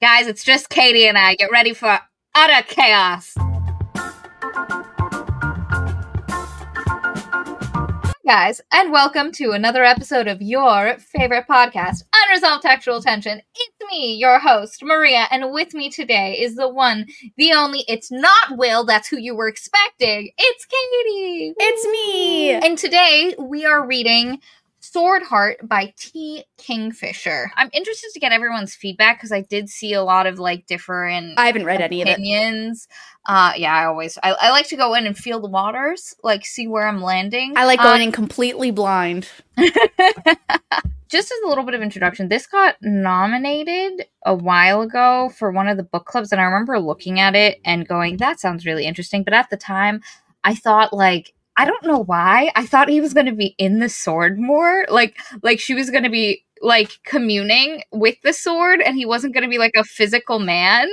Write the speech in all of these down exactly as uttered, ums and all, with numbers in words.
Guys, it's just Katie and I. Get ready for utter chaos. Hi, guys, and welcome to another episode of your favorite podcast, Unresolved Textual Tension. It's me, your host, Maria, and with me today is the one, the only, it's not Will, that's who you were expecting. It's Katie. It's me. And today we are reading Sword Heart by T. Kingfisher. I'm interested to get everyone's feedback because I did see a lot of like different I haven't read any of it. opinions. Uh, yeah, I always I, I like to go in and feel the waters, like see where I'm landing. I like going um, in completely blind. Just as a little bit of introduction, this got nominated a while ago for one of the book clubs, and I remember looking at it and going, "That sounds really interesting." But at the time, I thought like. I don't know why. I thought he was going to be in the sword more. Like, like she was going to be, like, communing with the sword, and he wasn't going to be, like, a physical man.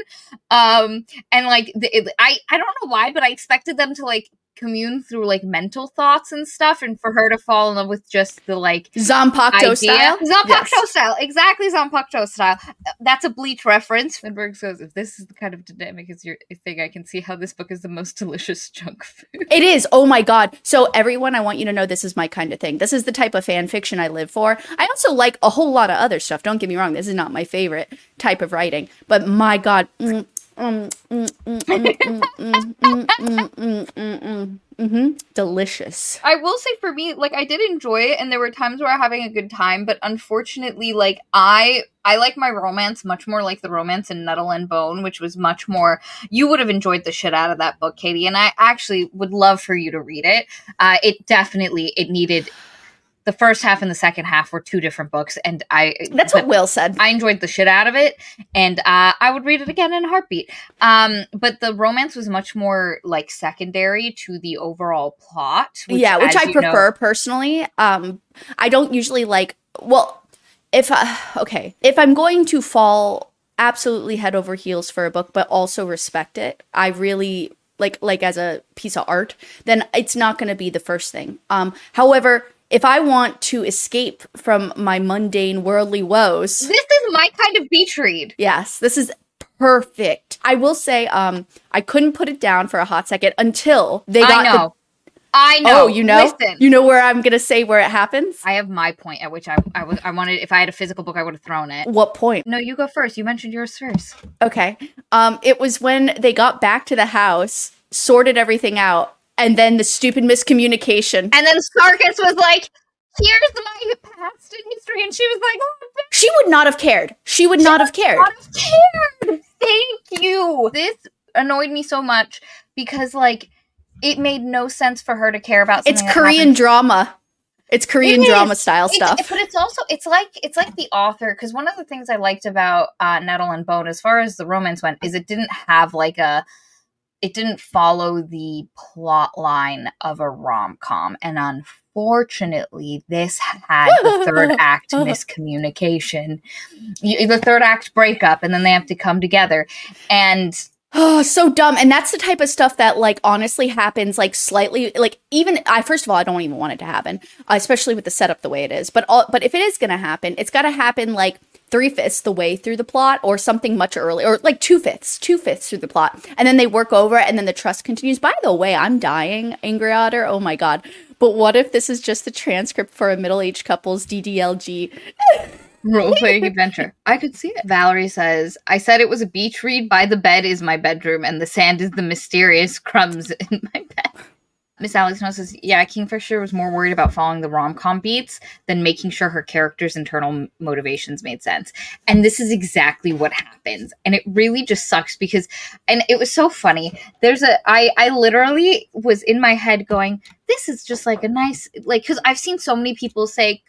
Um, and, like, the, it, I, I don't know why, but I expected them to, like, commune through, like, mental thoughts and stuff, and for her to fall in love with just the, like, Zanpakuto style? Zanpakuto Yes. style. Exactly Zanpakuto style. That's a Bleach reference. Finberg says, if this is the kind of dynamic is your thing, I can see how this book is the most delicious junk food. It is. Oh my god. So everyone, I want you to know this is my kind of thing. This is the type of fan fiction I live for. I also like a whole lot of other stuff. Don't get me wrong. This is not my favorite type of writing. But my god. Mm, mm, mm, mm, mm, mm, mm, mm, mm, mm, mm, mm. Mm-hmm. Delicious. I will say for me, like, I did enjoy it, and there were times where I'm having a good time, but unfortunately, like, I I like my romance much more like the romance in Nettle and Bone, which was much more, you would have enjoyed the shit out of that book, Katie, and I actually would love for you to read it. Uh, it definitely, it needed, the first half and the second half were two different books, and I... That's what Will said. I enjoyed the shit out of it, and uh, I would read it again in a heartbeat. Um, but the romance was much more, like, secondary to the overall plot. Which, yeah, which I prefer, know, personally. Um, I don't usually like... Well, if... Uh, okay. If I'm going to fall absolutely head over heels for a book, but also respect it, I really... Like, like as a piece of art, then it's not going to be the first thing. Um, however... If I want to escape from my mundane worldly woes... This is my kind of beach read. Yes, this is perfect. I will say, um, I couldn't put it down for a hot second until they got I know. The- I know. Oh, you know? Listen. You know where I'm going to say where it happens? I have my point at which I, I, was, I wanted... If I had a physical book, I would have thrown it. What point? No, you go first. You mentioned yours first. Okay. Um, it was when they got back to the house, sorted everything out, and then the stupid miscommunication. And then Sarkis was like, here's my past in history. And she was like, oh, she would not have cared. She would she not have cared. Not have cared. Thank you. This annoyed me so much because, like, it made no sense for her to care about something. It's Korean drama. It's Korean it drama style it's, stuff. But it's also, it's like, it's like the author, because one of the things I liked about uh, Nettle and Bone, as far as the romance went, is it didn't have, like, a, it didn't follow the plot line of a rom-com. And unfortunately, this had the third act miscommunication. You, the third act breakup, and then they have to come together. And... Oh, so dumb. And that's the type of stuff that, like, honestly happens, like, slightly, like, even, I first of all, I don't even want it to happen, uh, especially with the setup the way it is. But all, but if it is going to happen, it's got to happen, like, three-fifths the way through the plot, or something much earlier, or, like, two-fifths, two-fifths through the plot. And then they work over it, and then the trust continues. By the way, I'm dying, Angry Otter. Oh, my God. But what if this is just the transcript for a middle-aged couple's D D L G? Role-playing adventure. I could see it. Valerie says, I said it was a beach read. By the bed is my bedroom, and the sand is the mysterious crumbs in my bed. Miss Alex Snow says, yeah, Kingfisher was more worried about following the rom-com beats than making sure her character's internal motivations made sense. And this is exactly what happens. And it really just sucks because, and it was so funny. There's a, I, I literally was in my head going, this is just like a nice, like, because I've seen so many people say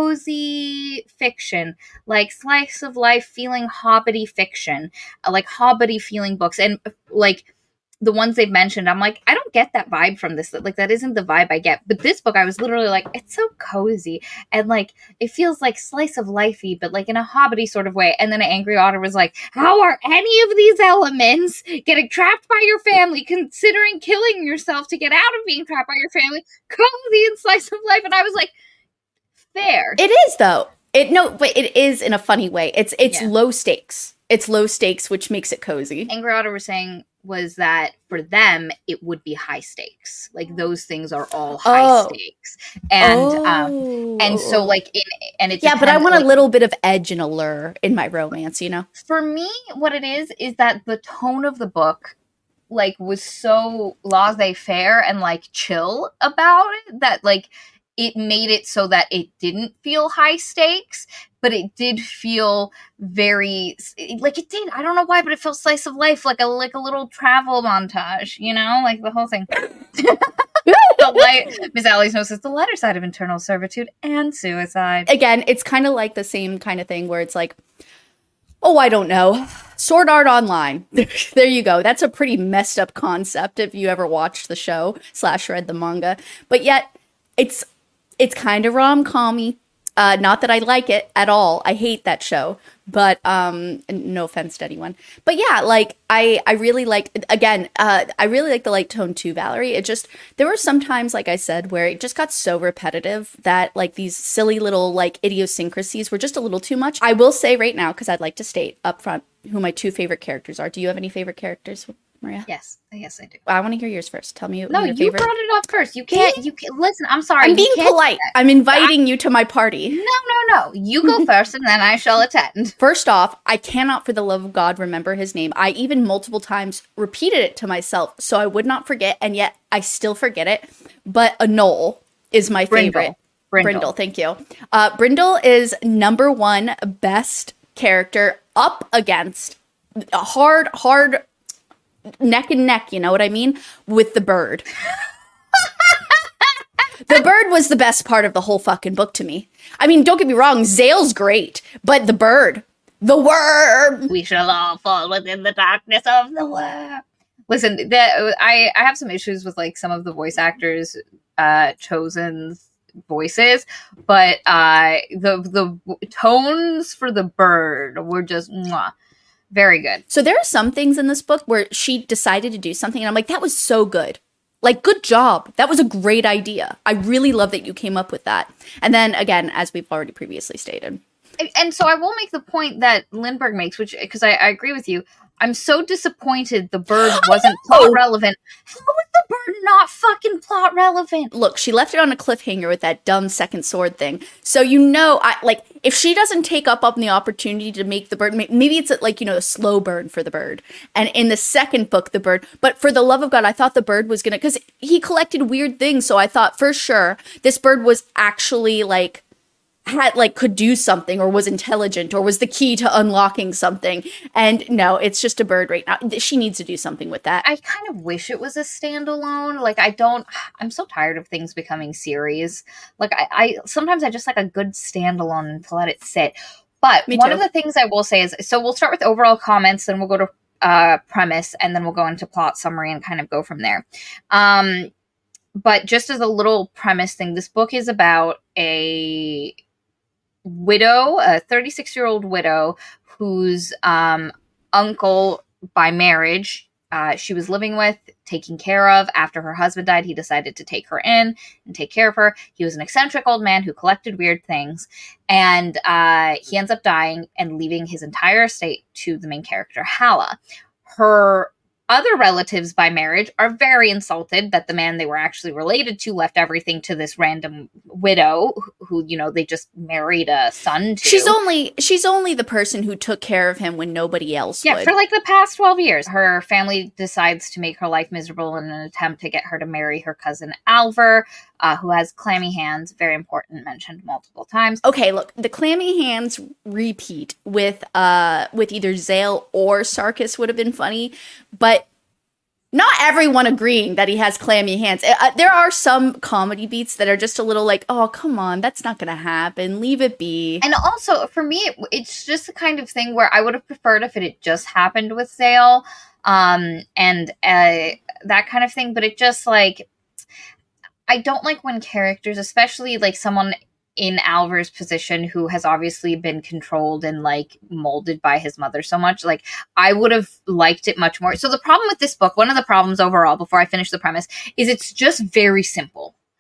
cozy fiction, like slice of life feeling hobbity fiction, like hobbity feeling books. And like, the ones they've mentioned, I'm like, I don't get that vibe from this. Like, that isn't the vibe I get. But this book, I was literally like, it's so cozy. And, like, it feels like slice of lifey, but, like, in a hobbity sort of way. And then Angry Otter was like, how are any of these elements getting trapped by your family, considering killing yourself to get out of being trapped by your family, cozy and slice of life? And I was like, fair. It is, though. It no, but it is in a funny way. It's it's yeah. low stakes. It's low stakes, which makes it cozy. Angry Otter was saying was that for them it would be high stakes. Like those things are all high Oh. stakes, and Oh. um, and so like in and it Yeah, but I depends, want like, a little bit of edge and allure in my romance, you know? for me, what it is is that the tone of the book like was so laissez-faire and like chill about it that like it made it so that it didn't feel high stakes, but it did feel very like it did. I don't know why, but it felt slice of life, like a like a little travel montage, you know, like the whole thing. The light, Miss Allie's Nose is the lighter side of internal servitude and suicide. Again, it's kind of like the same kind of thing where it's like, oh, I don't know. Sword Art Online. There you go. That's a pretty messed up concept if you ever watched the show slash read the manga. But yet, it's it's kind of rom-com-y. Uh, not that I like it at all. I hate that show. But um, no offense to anyone. But yeah, like I, I really like, again, uh, I really like the light tone too, Valerie. It just, there were some times, like I said, where it just got so repetitive that like these silly little like idiosyncrasies were just a little too much. I will say right now, because I'd like to state up front who my two favorite characters are. Do you have any favorite characters, Maria? Yes, yes, I do. I want to hear yours first. Tell me No, your you favorite. brought it up first. You can't. You can listen. I'm sorry. I'm you being can't- polite. I'm inviting you to my party. No, no, no. You go first, and then I shall attend. First off, I cannot for the love of God remember his name. I even multiple times repeated it to myself so I would not forget, and yet I still forget it. But Anole is my Brindle. favorite. Brindle. Brindle, thank you. Uh, Brindle is number one best character up against a hard, hard neck and neck, you know what I mean? With the bird. The bird was the best part of the whole fucking book to me. I mean, don't get me wrong, Zale's great, but the bird, the worm. We shall all fall within the darkness of the worm. Listen, the, I I have some issues with like some of the voice actors uh, chosen's voices, but uh, the the tones for the bird were just mwah, very good. So there are some things in this book where she decided to do something, and I'm like, that was so good. Like, good job. That was a great idea. I really love that you came up with that. And then, again, as we've already previously stated. And, and so I will make the point that Lindbergh makes, which, because I, I agree with you, I'm so disappointed the bird wasn't plot relevant. How was the bird not fucking plot relevant? Look, she left it on a cliffhanger with that dumb second sword thing. So, you know, I like, if she doesn't take up on the opportunity to make the bird, maybe it's like, you know, a slow burn for the bird. And in the second book, the bird, but for the love of God, I thought the bird was gonna, because he collected weird things. So I thought for sure this bird was actually like, had like could do something or was intelligent or was the key to unlocking something. And no, it's just a bird right now. She needs to do something with that. I kind of wish it was a standalone. Like, I don't, I'm so tired of things becoming series. Like, I, I sometimes I just like a good standalone to let it sit. But Me one too. of the things I will say is, so we'll start with overall comments, then we'll go to uh, premise, and then we'll go into plot summary and kind of go from there. Um, but just as a little premise thing, this book is about a widow, a thirty-six-year-old widow whose um, uncle by marriage uh, she was living with, taking care of. After her husband died, he decided to take her in and take care of her. He was an eccentric old man who collected weird things, and uh, he ends up dying and leaving his entire estate to the main character, Hala. Her other relatives by marriage are very insulted that the man they were actually related to left everything to this random widow who, you know, they just married a son to. She's only she's only the person who took care of him when nobody else Yeah, would. for like the past twelve years. Her family decides to make her life miserable in an attempt to get her to marry her cousin Alver, uh, who has clammy hands, very important, mentioned multiple times. Okay, look, the clammy hands repeat with uh with either Zale or Sarkis would have been funny, but not everyone agreeing that he has clammy hands. Uh, there are some comedy beats that are just a little like, oh, come on, that's not gonna happen. Leave it be. And also, for me, it, it's just the kind of thing where I would have preferred if it had just happened with Zale, um, and uh, that kind of thing. But it just, like, I don't like when characters, especially, like, someone in Alver's position who has obviously been controlled and like molded by his mother so much, like I would have liked it much more. So the problem with this book, one of the problems overall, before I finish the premise, is it's just very simple.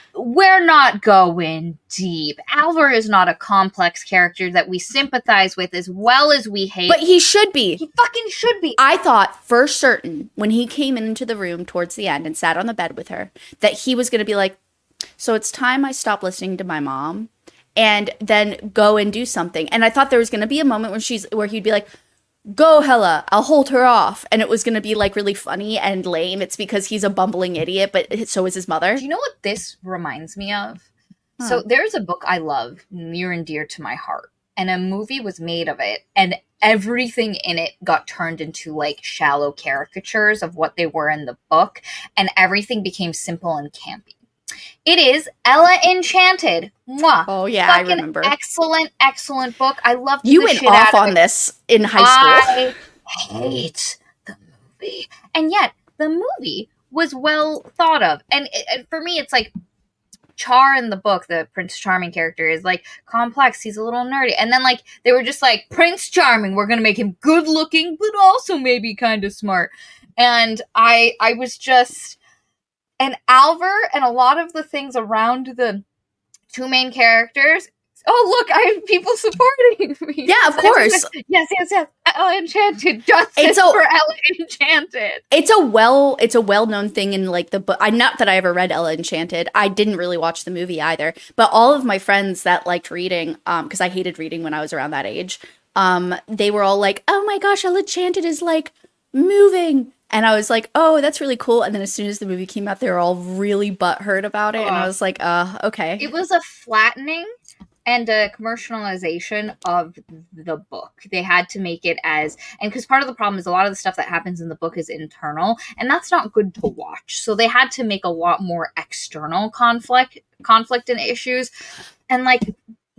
we're not going deep. Alvar is not a complex character that we sympathize with as well as we hate. But he should be. He fucking should be. I thought for certain when he came into the room towards the end and sat on the bed with her that he was going to be like, so it's time I stop listening to my mom and then go and do something. And I thought there was going to be a moment where she's where he'd be like, go Hela, I'll hold her off. And it was going to be like really funny and lame. It's because he's a bumbling idiot, but so is his mother. Do you know what this reminds me of? Huh. So there's a book I love, near and dear to my heart, and a movie was made of it, and everything in it got turned into like shallow caricatures of what they were in the book, and everything became simple and campy. It is Ella Enchanted. Mwah. Oh yeah, Fucking I remember. Excellent, excellent book. I loved You the went shit off out of on it. this in high school. I hate the movie, and yet the movie was well thought of. And it, it- for me, it's like Char in the book, the Prince Charming character, is like complex. He's a little nerdy, and then like they were just like Prince Charming. We're gonna make him good looking, but also maybe kind of smart. And I, I was just. And Alvar and a lot of the things around the two main characters. Oh, look, I have people supporting me. Yeah, of course. Yes, yes, yes. Ella Enchanted. Justice It's a- for Ella Enchanted. It's a well, it's a well-known thing in like the book. I not that I ever read Ella Enchanted. I didn't really watch the movie either. But all of my friends that liked reading, um, because I hated reading when I was around that age, um, they were all like, "Oh my gosh, Ella Enchanted is like moving." And I was like, oh, that's really cool. And then as soon as the movie came out, they were all really butthurt about it. And I was like, uh, okay. It was a flattening and a commercialization of the book. They had to make it as, and because part of the problem is a lot of the stuff that happens in the book is internal, and that's not good to watch. So they had to make a lot more external conflict, conflict and issues, and like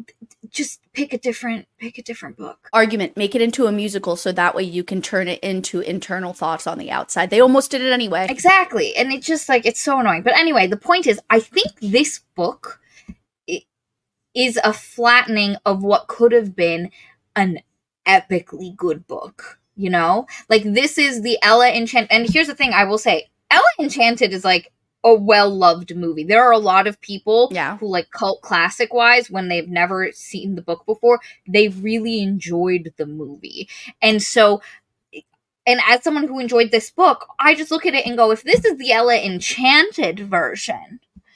just pick a different, pick a different book. Argument, make it into a musical so that way you can turn it into internal thoughts on the outside. They almost did it anyway. Exactly, and it's just like it's so annoying. But anyway, the point is, I think this book is a flattening of what could have been an epically good book, you know? Like, this is the Ella Enchanted, and here's the thing I will say, Ella Enchanted is, like, a well-loved movie. There are a lot of people Yeah. who, like, cult classic-wise, when they've never seen the book before, they really enjoyed the movie. And so, and as someone who enjoyed this book, I just look at it and go, if this is the Ella Enchanted version,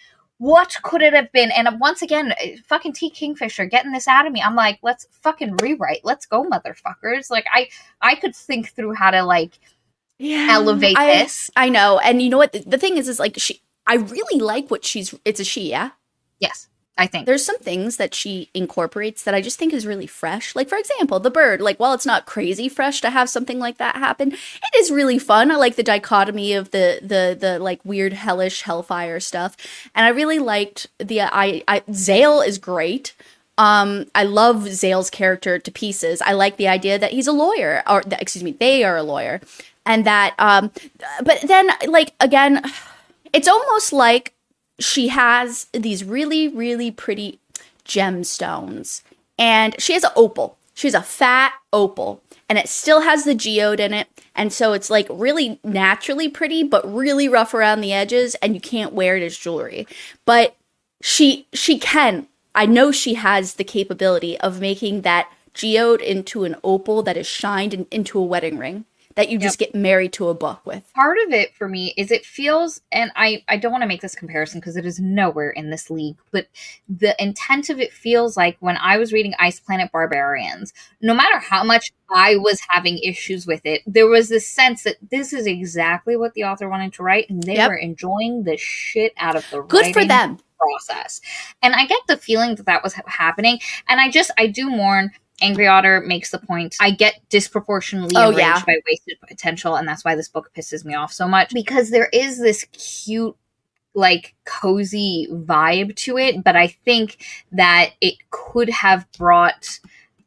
what could it have been? And once again, fucking T. Kingfisher getting this out of me. I'm like, let's fucking rewrite. Let's go, motherfuckers. Like, I, I could think through how to, like, Yeah, elevate I, this. I know. And you know what? The, the thing is, is like, she, I really like what she's, it's a she, yeah? Yes, I think. There's some things that she incorporates that I just think is really fresh. Like, for example, the bird. Like, while it's not crazy fresh to have something like that happen, it is really fun. I like the dichotomy of the the the like weird hellish hellfire stuff, and I really liked the I, I Zale is great. Um, I love Zale's character to pieces. I like the idea that he's a lawyer, or that, excuse me, they are a lawyer, and that. Um, but then, like again, it's almost like she has these really, really pretty gemstones. And she has an opal. She has a fat opal. And it still has the geode in it. And so it's like really naturally pretty, but really rough around the edges. And you can't wear it as jewelry. But she she can. I know she has the capability of making that geode into an opal that is shined in, into a wedding ring that you just Yep. get married to a book with. Part of it for me is it feels, and I, I don't want to make this comparison because it is nowhere in this league, but the intent of it feels like when I was reading Ice Planet Barbarians, no matter how much I was having issues with it, there was this sense that this is exactly what the author wanted to write, and they Yep. were enjoying the shit out of the Good for writing them. process. And I get the feeling that that was ha- happening, and I just, I do mourn. Angry Otter makes the point. I get disproportionately Oh, enraged yeah. by wasted potential, and that's why this book pisses me off so much. Because there is this cute, like, cozy vibe to it, but I think that it could have brought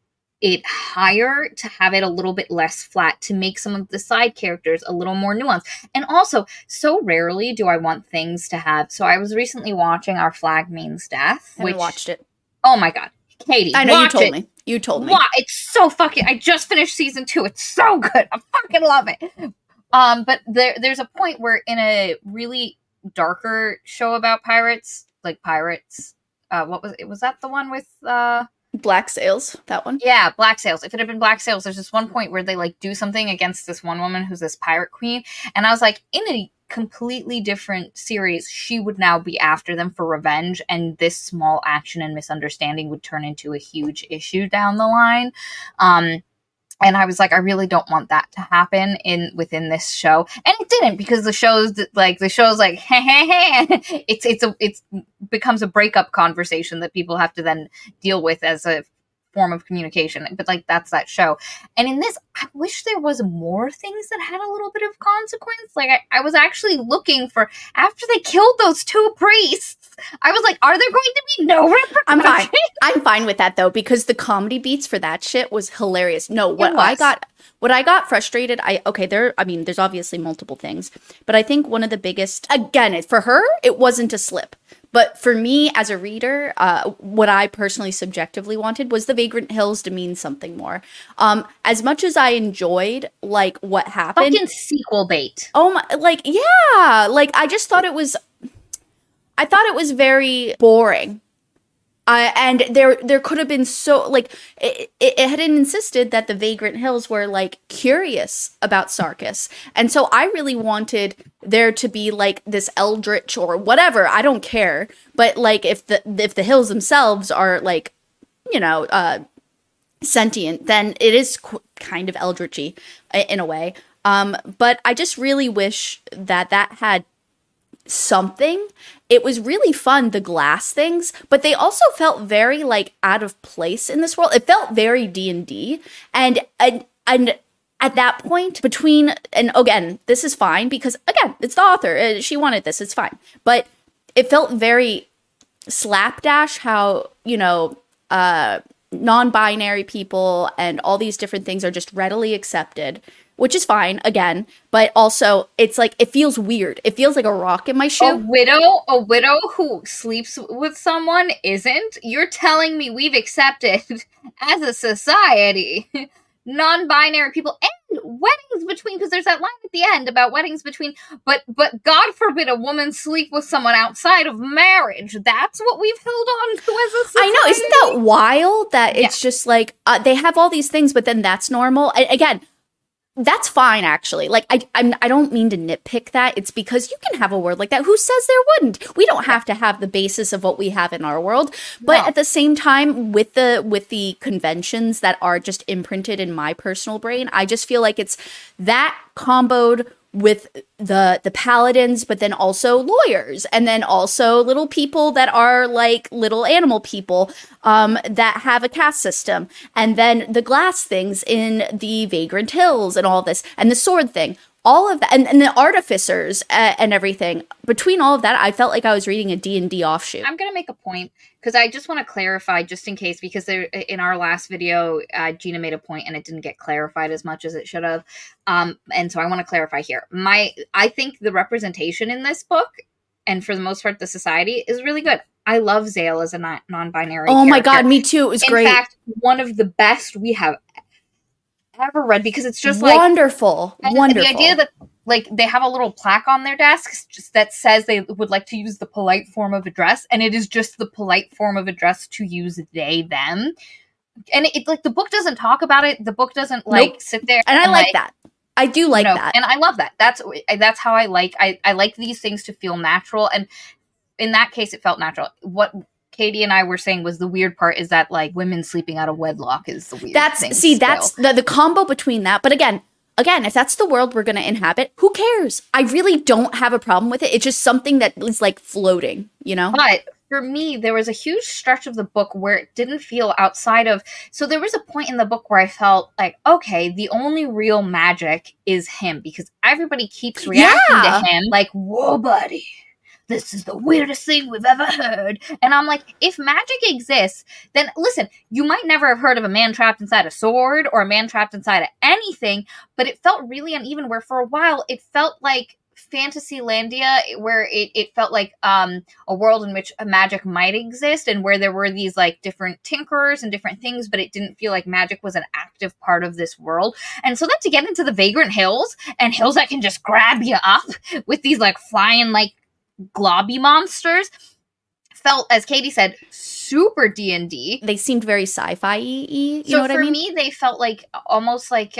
it higher to have it a little bit less flat, to make some of the side characters a little more nuanced. And also, so rarely do I want things to have... So I was recently watching Our Flag Means Death, I which... haven't watched it. Oh my god. Katie, I know you watch told it. me. You told me. Wow, it's so fucking. I just finished season two. It's so good. I fucking love it. Um, but there, there's a point where in a really darker show about pirates, like pirates. Uh, what was it? Was that the one with uh Black Sails, that one? Yeah, Black Sails. If it had been Black Sails, there's this one point where they like do something against this one woman who's this pirate queen, and I was like, in a completely different series, she would now be after them for revenge, and this small action and misunderstanding would turn into a huge issue down the line. Um, and I was like, I really don't want that to happen in within this show, and it didn't, because the show's like the show's like, hey, hey, hey. it's it's a it's becomes a breakup conversation that people have to then deal with as a form of communication, but like that's that show. And in this, I wish there was more things that had a little bit of consequence. Like I, I was actually looking for, after they killed those two priests, I was like, are there going to be no repercussions? I'm fine. I'm fine with that though, because the comedy beats for that shit was hilarious. No, what I got what I got frustrated, I okay, there I mean, there's obviously multiple things, but I think one of the biggest, again, it, for her, it wasn't a slip. But for me, as a reader, uh, what I personally subjectively wanted was the Vagrant Hills to mean something more. Um, as much as I enjoyed, like, what happened... Fucking sequel bait. Oh my... Like, yeah! Like, I just thought it was... I thought it was very boring. Uh, and there there could have been so... Like, it, it, it had insisted that the Vagrant Hills were, like, curious about Sarkis. And so I really wanted there to be, like, this eldritch or whatever. I don't care. But, like, if the if the hills themselves are, like, you know, uh, sentient, then it is qu- kind of eldritchy in a way. Um, but I just really wish that that had something. It was really fun, the glass things, but they also felt very like out of place in this world. It felt very D and D, and and and at that point between, and again, this is fine because again, it's the author. Uh, she wanted this. It's fine, but it felt very slapdash. How, you know, uh, non-binary people and all these different things are just readily accepted, which is fine, again, but also it's like, it feels weird. It feels like a rock in my shoe. A widow, a widow who sleeps with someone isn't? You're telling me we've accepted, as a society, non-binary people and weddings between, because there's that line at the end about weddings between, but but God forbid a woman sleep with someone outside of marriage. That's what we've held on to as a society. I know, isn't that wild? That it's yeah. just like, uh, they have all these things, but then that's normal. And again, that's fine, actually. Like, I I'm, I don't mean to nitpick that. It's because you can have a word like that. Who says there wouldn't? We don't have to have the basis of what we have in our world. But no. At the same time, with the with the conventions that are just imprinted in my personal brain, I just feel like it's that comboed with the the paladins, but then also lawyers, and then also little people that are like little animal people um, that have a caste system, and then the glass things in the Vagrant Hills and all this, and the sword thing, all of that, and, and the artificers uh, and everything. Between all of that, I felt like I was reading a D and D offshoot. I'm going to make a point, because I just want to clarify, just in case, because there, in our last video, uh, Gina made a point and it didn't get clarified as much as it should have. Um, and so I want to clarify here. My, I think the representation in this book, and for the most part, the society, is really good. I love Zale as a non- non-binary Oh character. my god, me too. It was in great. In fact, one of the best we have ever read, because it's just wonderful. like... Wonderful. Wonderful. The idea that, like, they have a little plaque on their desks just that says they would like to use the polite form of address, and it is just the polite form of address to use they, them. And it, like, the book doesn't talk about it. The book doesn't, like, nope. sit there. And, and I like, like that. I do like you know, that. And I love that. That's that's how I like, I, I like these things to feel natural. And in that case, it felt natural. What Katie and I were saying was the weird part is that, like, women sleeping out of wedlock is the weird that's, thing. See, still. that's the, the combo between that. But again, Again, if that's the world we're going to inhabit, who cares? I really don't have a problem with it. It's just something that is like floating, you know? But for me, there was a huge stretch of the book where it didn't feel outside of... So there was a point in the book where I felt like, okay, the only real magic is him, because everybody keeps reacting yeah. to him like, whoa, buddy. This is the weirdest thing we've ever heard. And I'm like, if magic exists, then listen, you might never have heard of a man trapped inside a sword or a man trapped inside of anything, but it felt really uneven where for a while it felt like Fantasylandia, where it, it felt like um, a world in which a magic might exist and where there were these like different tinkerers and different things, but it didn't feel like magic was an active part of this world. And so then to get into the Vagrant Hills and hills that can just grab you up with these like flying like globby monsters felt, as Katie said, super D and D. They seemed very sci-fi-y, you so know what I mean? For me, they felt like almost like,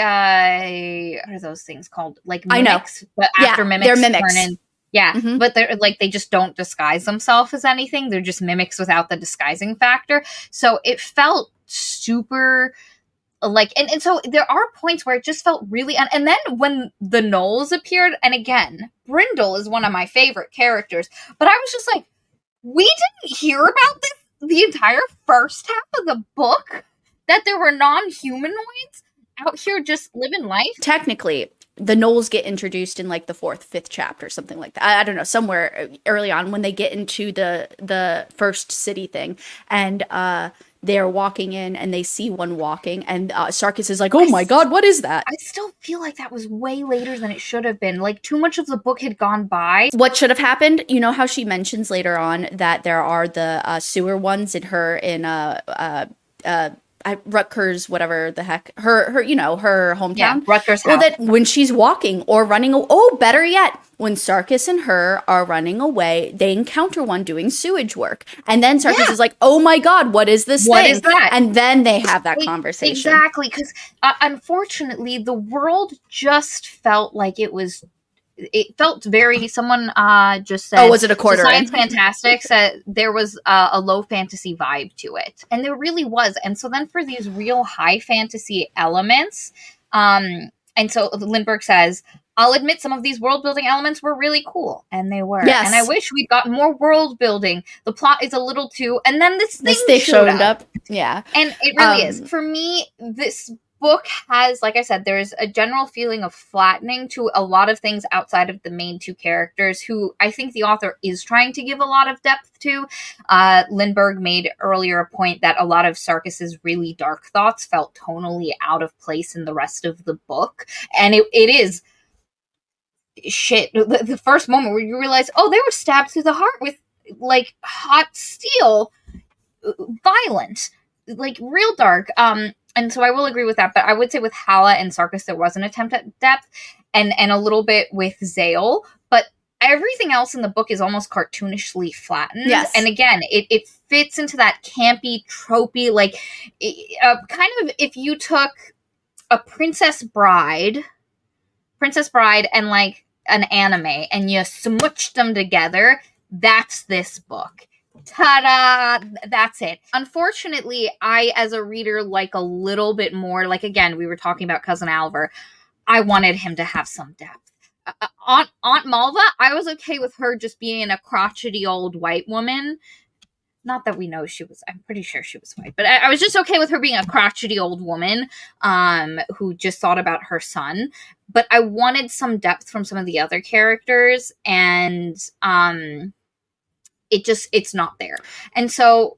uh, what are those things called? Like mimics, I know. but yeah, after mimics, they're mimics. turn in. Yeah, mm-hmm. But they're like, they just don't disguise themselves as anything. They're just mimics without the disguising factor. So it felt super... Like, and, and so there are points where it just felt really, un- and then when the Gnolls appeared, and again, Brindle is one of my favorite characters, but I was just like, we didn't hear about this the entire first half of the book, that there were non-humanoids out here just living life. Technically, the Gnolls get introduced in like the fourth, fifth chapter, something like that. I, I don't know, somewhere early on when they get into the the first city thing, and uh they're walking in and they see one walking, and uh, Sarkis is like, oh my god, what is that? I still feel like that was way later than it should have been. Like, too much of the book had gone by. What should have happened, you know how she mentions later on that there are the uh, sewer ones in her, in uh, uh, uh, I, Rutgers, whatever the heck, her, her, you know, her hometown. Yeah, Rutgers Well, house. that when she's walking or running, oh, better yet, when Sarkis and her are running away, they encounter one doing sewage work. And then Sarkis yeah. is like, oh my god, what is this what thing? Is that? And then they have that it, conversation. Exactly, because uh, unfortunately, the world just felt like it was... It felt very, someone uh, just said... Oh, was it a quarter? So Science Fantastic said there was uh, a low fantasy vibe to it. And there really was. And so then for these real high fantasy elements, um, and so Lindbergh says, I'll admit some of these world building elements were really cool. And they were. Yes. And I wish we'd gotten more world building. The plot is a little too... And then this thing, this thing showed, showed up. up. Yeah. And it really um, is. For me, this... book has, like I said, there's a general feeling of flattening to a lot of things outside of the main two characters, who I think the author is trying to give a lot of depth to. Uh, Lindbergh made earlier a point that a lot of Sarkis's really dark thoughts felt tonally out of place in the rest of the book. And it, it is shit. The, the first moment where you realize, oh, they were stabbed through the heart with, like, hot steel, violent, like, real dark. Um, And so I will agree with that, but I would say with Hala and Sarkis, there was an attempt at depth, and, and a little bit with Zale, but everything else in the book is almost cartoonishly flattened. Yes. And again, it, it fits into that campy, tropey, like, uh, kind of if you took a Princess Bride, Princess Bride and, like, an anime, and you smooched them together, that's this book. Ta-da! That's it. Unfortunately, I, as a reader, like a little bit more, like, again, we were talking about Cousin Alver, I wanted him to have some depth. Uh, Aunt, Aunt Malva, I was okay with her just being a crotchety old white woman. Not that we know she was, I'm pretty sure she was white, but I, I was just okay with her being a crotchety old woman um, who just thought about her son. But I wanted some depth from some of the other characters, and... um. It just, it's not there. And so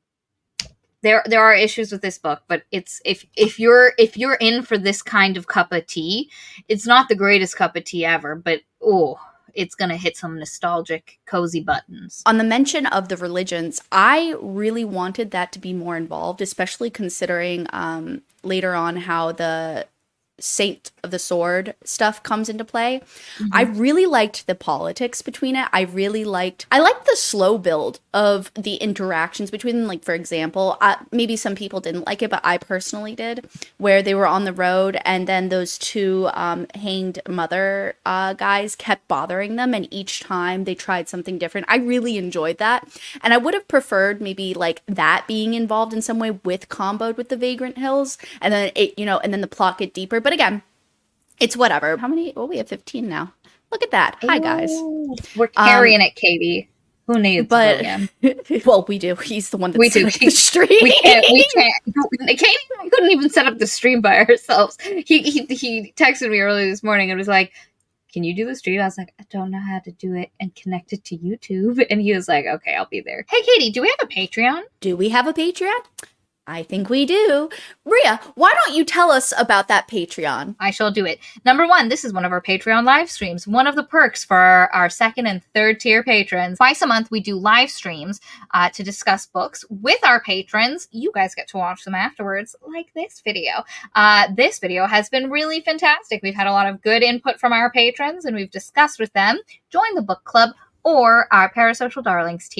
there there are issues with this book, but it's if if you're if you're in for this kind of cup of tea, it's not the greatest cup of tea ever, but oh, it's going to hit some nostalgic, cozy buttons. On the mention of the religions, I really wanted that to be more involved, especially considering um, later on how the Saint of the Sword stuff comes into play. Mm-hmm. I really liked the politics between it. I really liked, I liked the slow build of the interactions between them. Like, for example, uh, maybe some people didn't like it, but I personally did, where they were on the road and then those two um, hanged mother uh, guys kept bothering them, and each time they tried something different. I really enjoyed that. And I would have preferred maybe like that being involved in some way with comboed with the Vagrant Hills, and then it, you know, and then the plot get deeper. But again, it's whatever. How many? Oh, we have fifteen now. Look at that. Hi, guys. Ooh, we're carrying um, it, Katie. Who needs but, William? Well, we do. He's the one that we set do. up the stream. We can't. We can't. Katie couldn't even set up the stream by ourselves. He, he he texted me earlier this morning and was like, "Can you do the stream?" I was like, "I don't know how to do it and connect it to YouTube." And he was like, "Okay, I'll be there." Hey, Katie, do we have a Patreon? Do we have a Patreon? I think we do. Rhea, why don't you tell us about that Patreon? I shall do it. Number one, this is one of our Patreon live streams. One of the perks for our, our second and third tier patrons. Twice a month, we do live streams uh, to discuss books with our patrons. You guys get to watch them afterwards, like this video. Uh, this video has been really fantastic. We've had a lot of good input from our patrons, and we've discussed with them. Join the book club or our Parasocial Darlings tier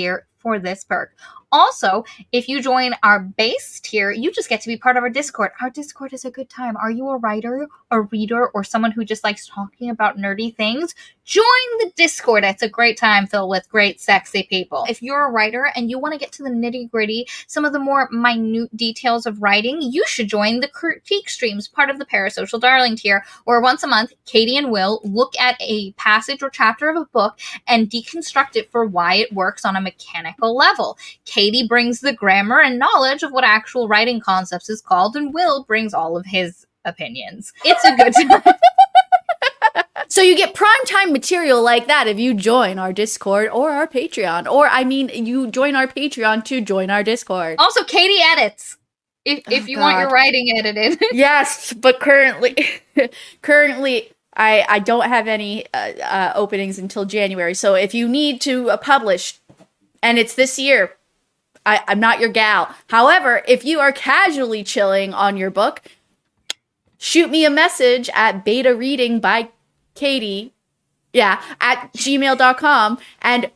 for this perk. Also, if you join our base tier, you just get to be part of our Discord. Our Discord is a good time. Are you a writer, a reader, or someone who just likes talking about nerdy things? Join the Discord. It's a great time filled with great, sexy people. If you're a writer and you want to get to the nitty gritty, some of the more minute details of writing, you should join the critique streams, part of the Parasocial Darling tier, where once a month, Katie and Will look at a passage or chapter of a book and deconstruct it for why it works on a mechanical level. Katie brings the grammar and knowledge of what actual writing concepts is called, and Will brings all of his opinions. It's a good time. So you get primetime material like that if you join our Discord or our Patreon. Or, I mean, you join our Patreon to join our Discord. Also, Katie edits. If if Oh, you God. want your writing edited. Yes, but currently, currently, I, I don't have any uh, uh, openings until January. So if you need to uh, publish, and it's this year, I, I'm not your gal. However, if you are casually chilling on your book, shoot me a message at beta reading by Katie, yeah, at gmail dot com, and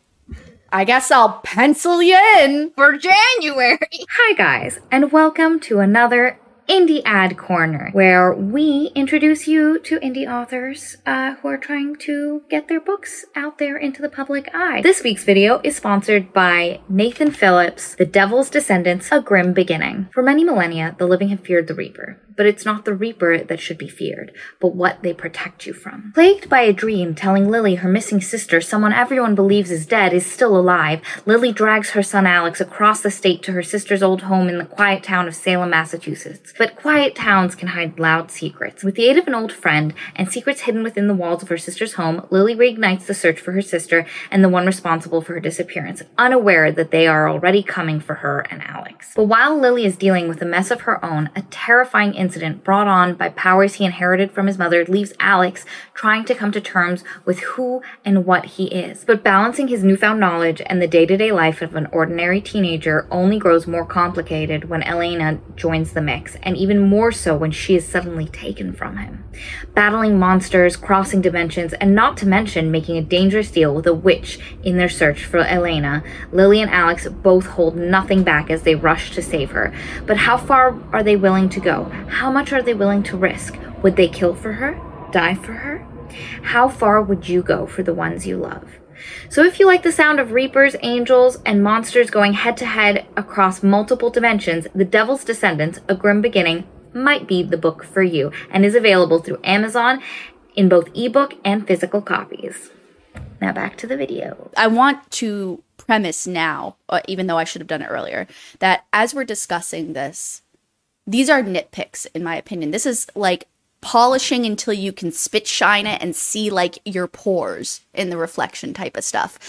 I guess I'll pencil you in For January. Hi guys, and welcome to another Indie Ad Corner, where we introduce you to indie authors uh, who are trying to get their books out there into the public eye. This week's video is sponsored by Nathan Phillips' The Devil's Descendants, A Grim Beginning. For many millennia, the living have feared the Reaper. But it's not the Reaper that should be feared, but what they protect you from. Plagued by a dream telling Lily her missing sister, someone everyone believes is dead, is still alive, Lily drags her son Alex across the state to her sister's old home in the quiet town of Salem, Massachusetts. But quiet towns can hide loud secrets. With the aid of an old friend and secrets hidden within the walls of her sister's home, Lily reignites the search for her sister and the one responsible for her disappearance, unaware that they are already coming for her and Alex. But while Lily is dealing with a mess of her own, a terrifying incident brought on by powers he inherited from his mother leaves Alex trying to come to terms with who and what he is. But balancing his newfound knowledge and the day-to-day life of an ordinary teenager only grows more complicated when Elena joins the mix, and even more so when she is suddenly taken from him. Battling monsters, crossing dimensions, and not to mention making a dangerous deal with a witch in their search for Elena, Lily and Alex both hold nothing back as they rush to save her. But how far are they willing to go? How much are they willing to risk? Would they kill for her? Die for her? How far would you go for the ones you love? So if you like the sound of reapers, angels, and monsters going head-to-head across multiple dimensions, The Devil's Descendants, A Grim Beginning might be the book for you, and is available through Amazon in both ebook and physical copies. Now back to the video. I want to premise now, uh, even though I should have done it earlier, that as we're discussing this, these are nitpicks, in my opinion. This is like polishing until you can spit shine it and see like your pores in the reflection type of stuff.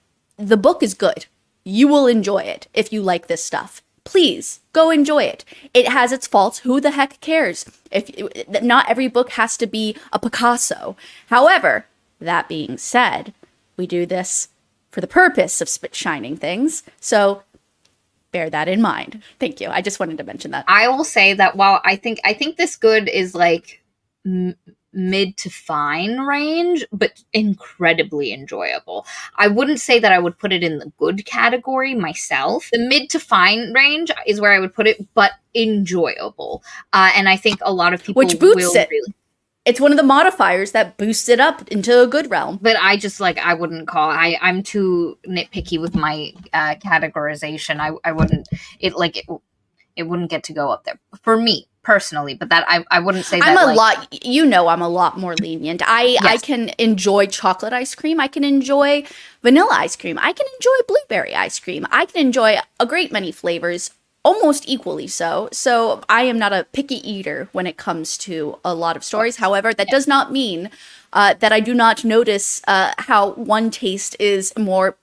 The book is good. You will enjoy it if you like this stuff. Please go enjoy it. It has its faults. Who the heck cares? If not every book has to be a Picasso. However, that being said, we do this for the purpose of spit shining things. So bear that in mind. Thank you. I just wanted to mention that. I will say that while I think I think this good is like m- mid to fine range, but incredibly enjoyable. I wouldn't say that I would put it in the good category myself. The mid to fine range is where I would put it, but enjoyable. Uh, and I think a lot of people Which boosts will it. really. It's one of the modifiers that boosts it up into a good realm. But I just like I wouldn't call I I'm too nitpicky with my uh, categorization. I I wouldn't it like it, it wouldn't get to go up there for me personally. But that I I wouldn't say that. I'm a like, lot. You know, I'm a lot more lenient. I Yes. I can enjoy chocolate ice cream. I can enjoy vanilla ice cream. I can enjoy blueberry ice cream. I can enjoy a great many flavors. Almost equally so. So I am not a picky eater when it comes to a lot of stories. However, that does not mean uh, that I do not notice uh, how one taste is more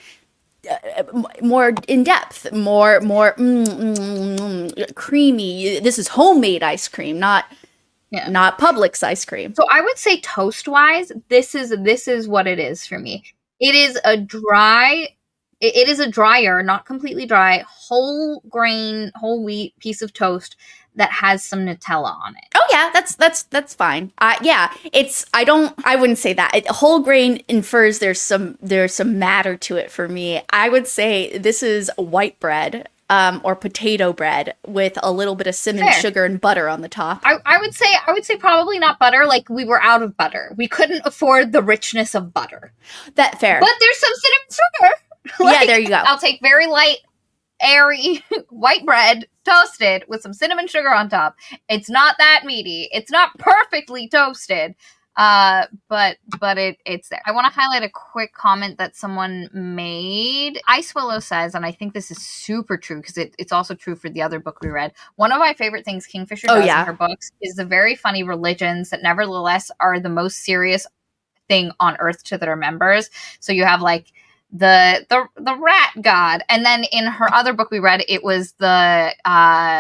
uh, more in depth, more more mm, mm, mm, creamy. This is homemade ice cream, not Yeah. not Publix ice cream. So I would say toast wise, this is this is what it is for me. It is a dry. It, it is a drier, not completely dry, whole grain, whole wheat piece of toast that has some Nutella on it. Oh yeah, that's that's that's fine. Uh, yeah, it's I don't I wouldn't say that. It, whole grain infers there's some there's some matter to it for me. I would say this is white bread. Um, or potato bread with a little bit of cinnamon, Fair. sugar, and butter on the top. I, I would say I would say probably not butter. Like we were out of butter. We couldn't afford the richness of butter. That fair. But there's some cinnamon sugar. Like, yeah, there you go. I'll take very light, airy white bread, toasted with some cinnamon sugar on top. It's not that meaty. It's not perfectly toasted. Uh, but but it it's there. I want to highlight a quick comment that someone made. Ice Willow says, and I think this is super true because it, it's also true for the other book we read. One of my favorite things Kingfisher Oh, does yeah. in her books is the very funny religions that nevertheless are the most serious thing on earth to their members. So you have like the the the rat god, and then in her other book we read, it was the uh,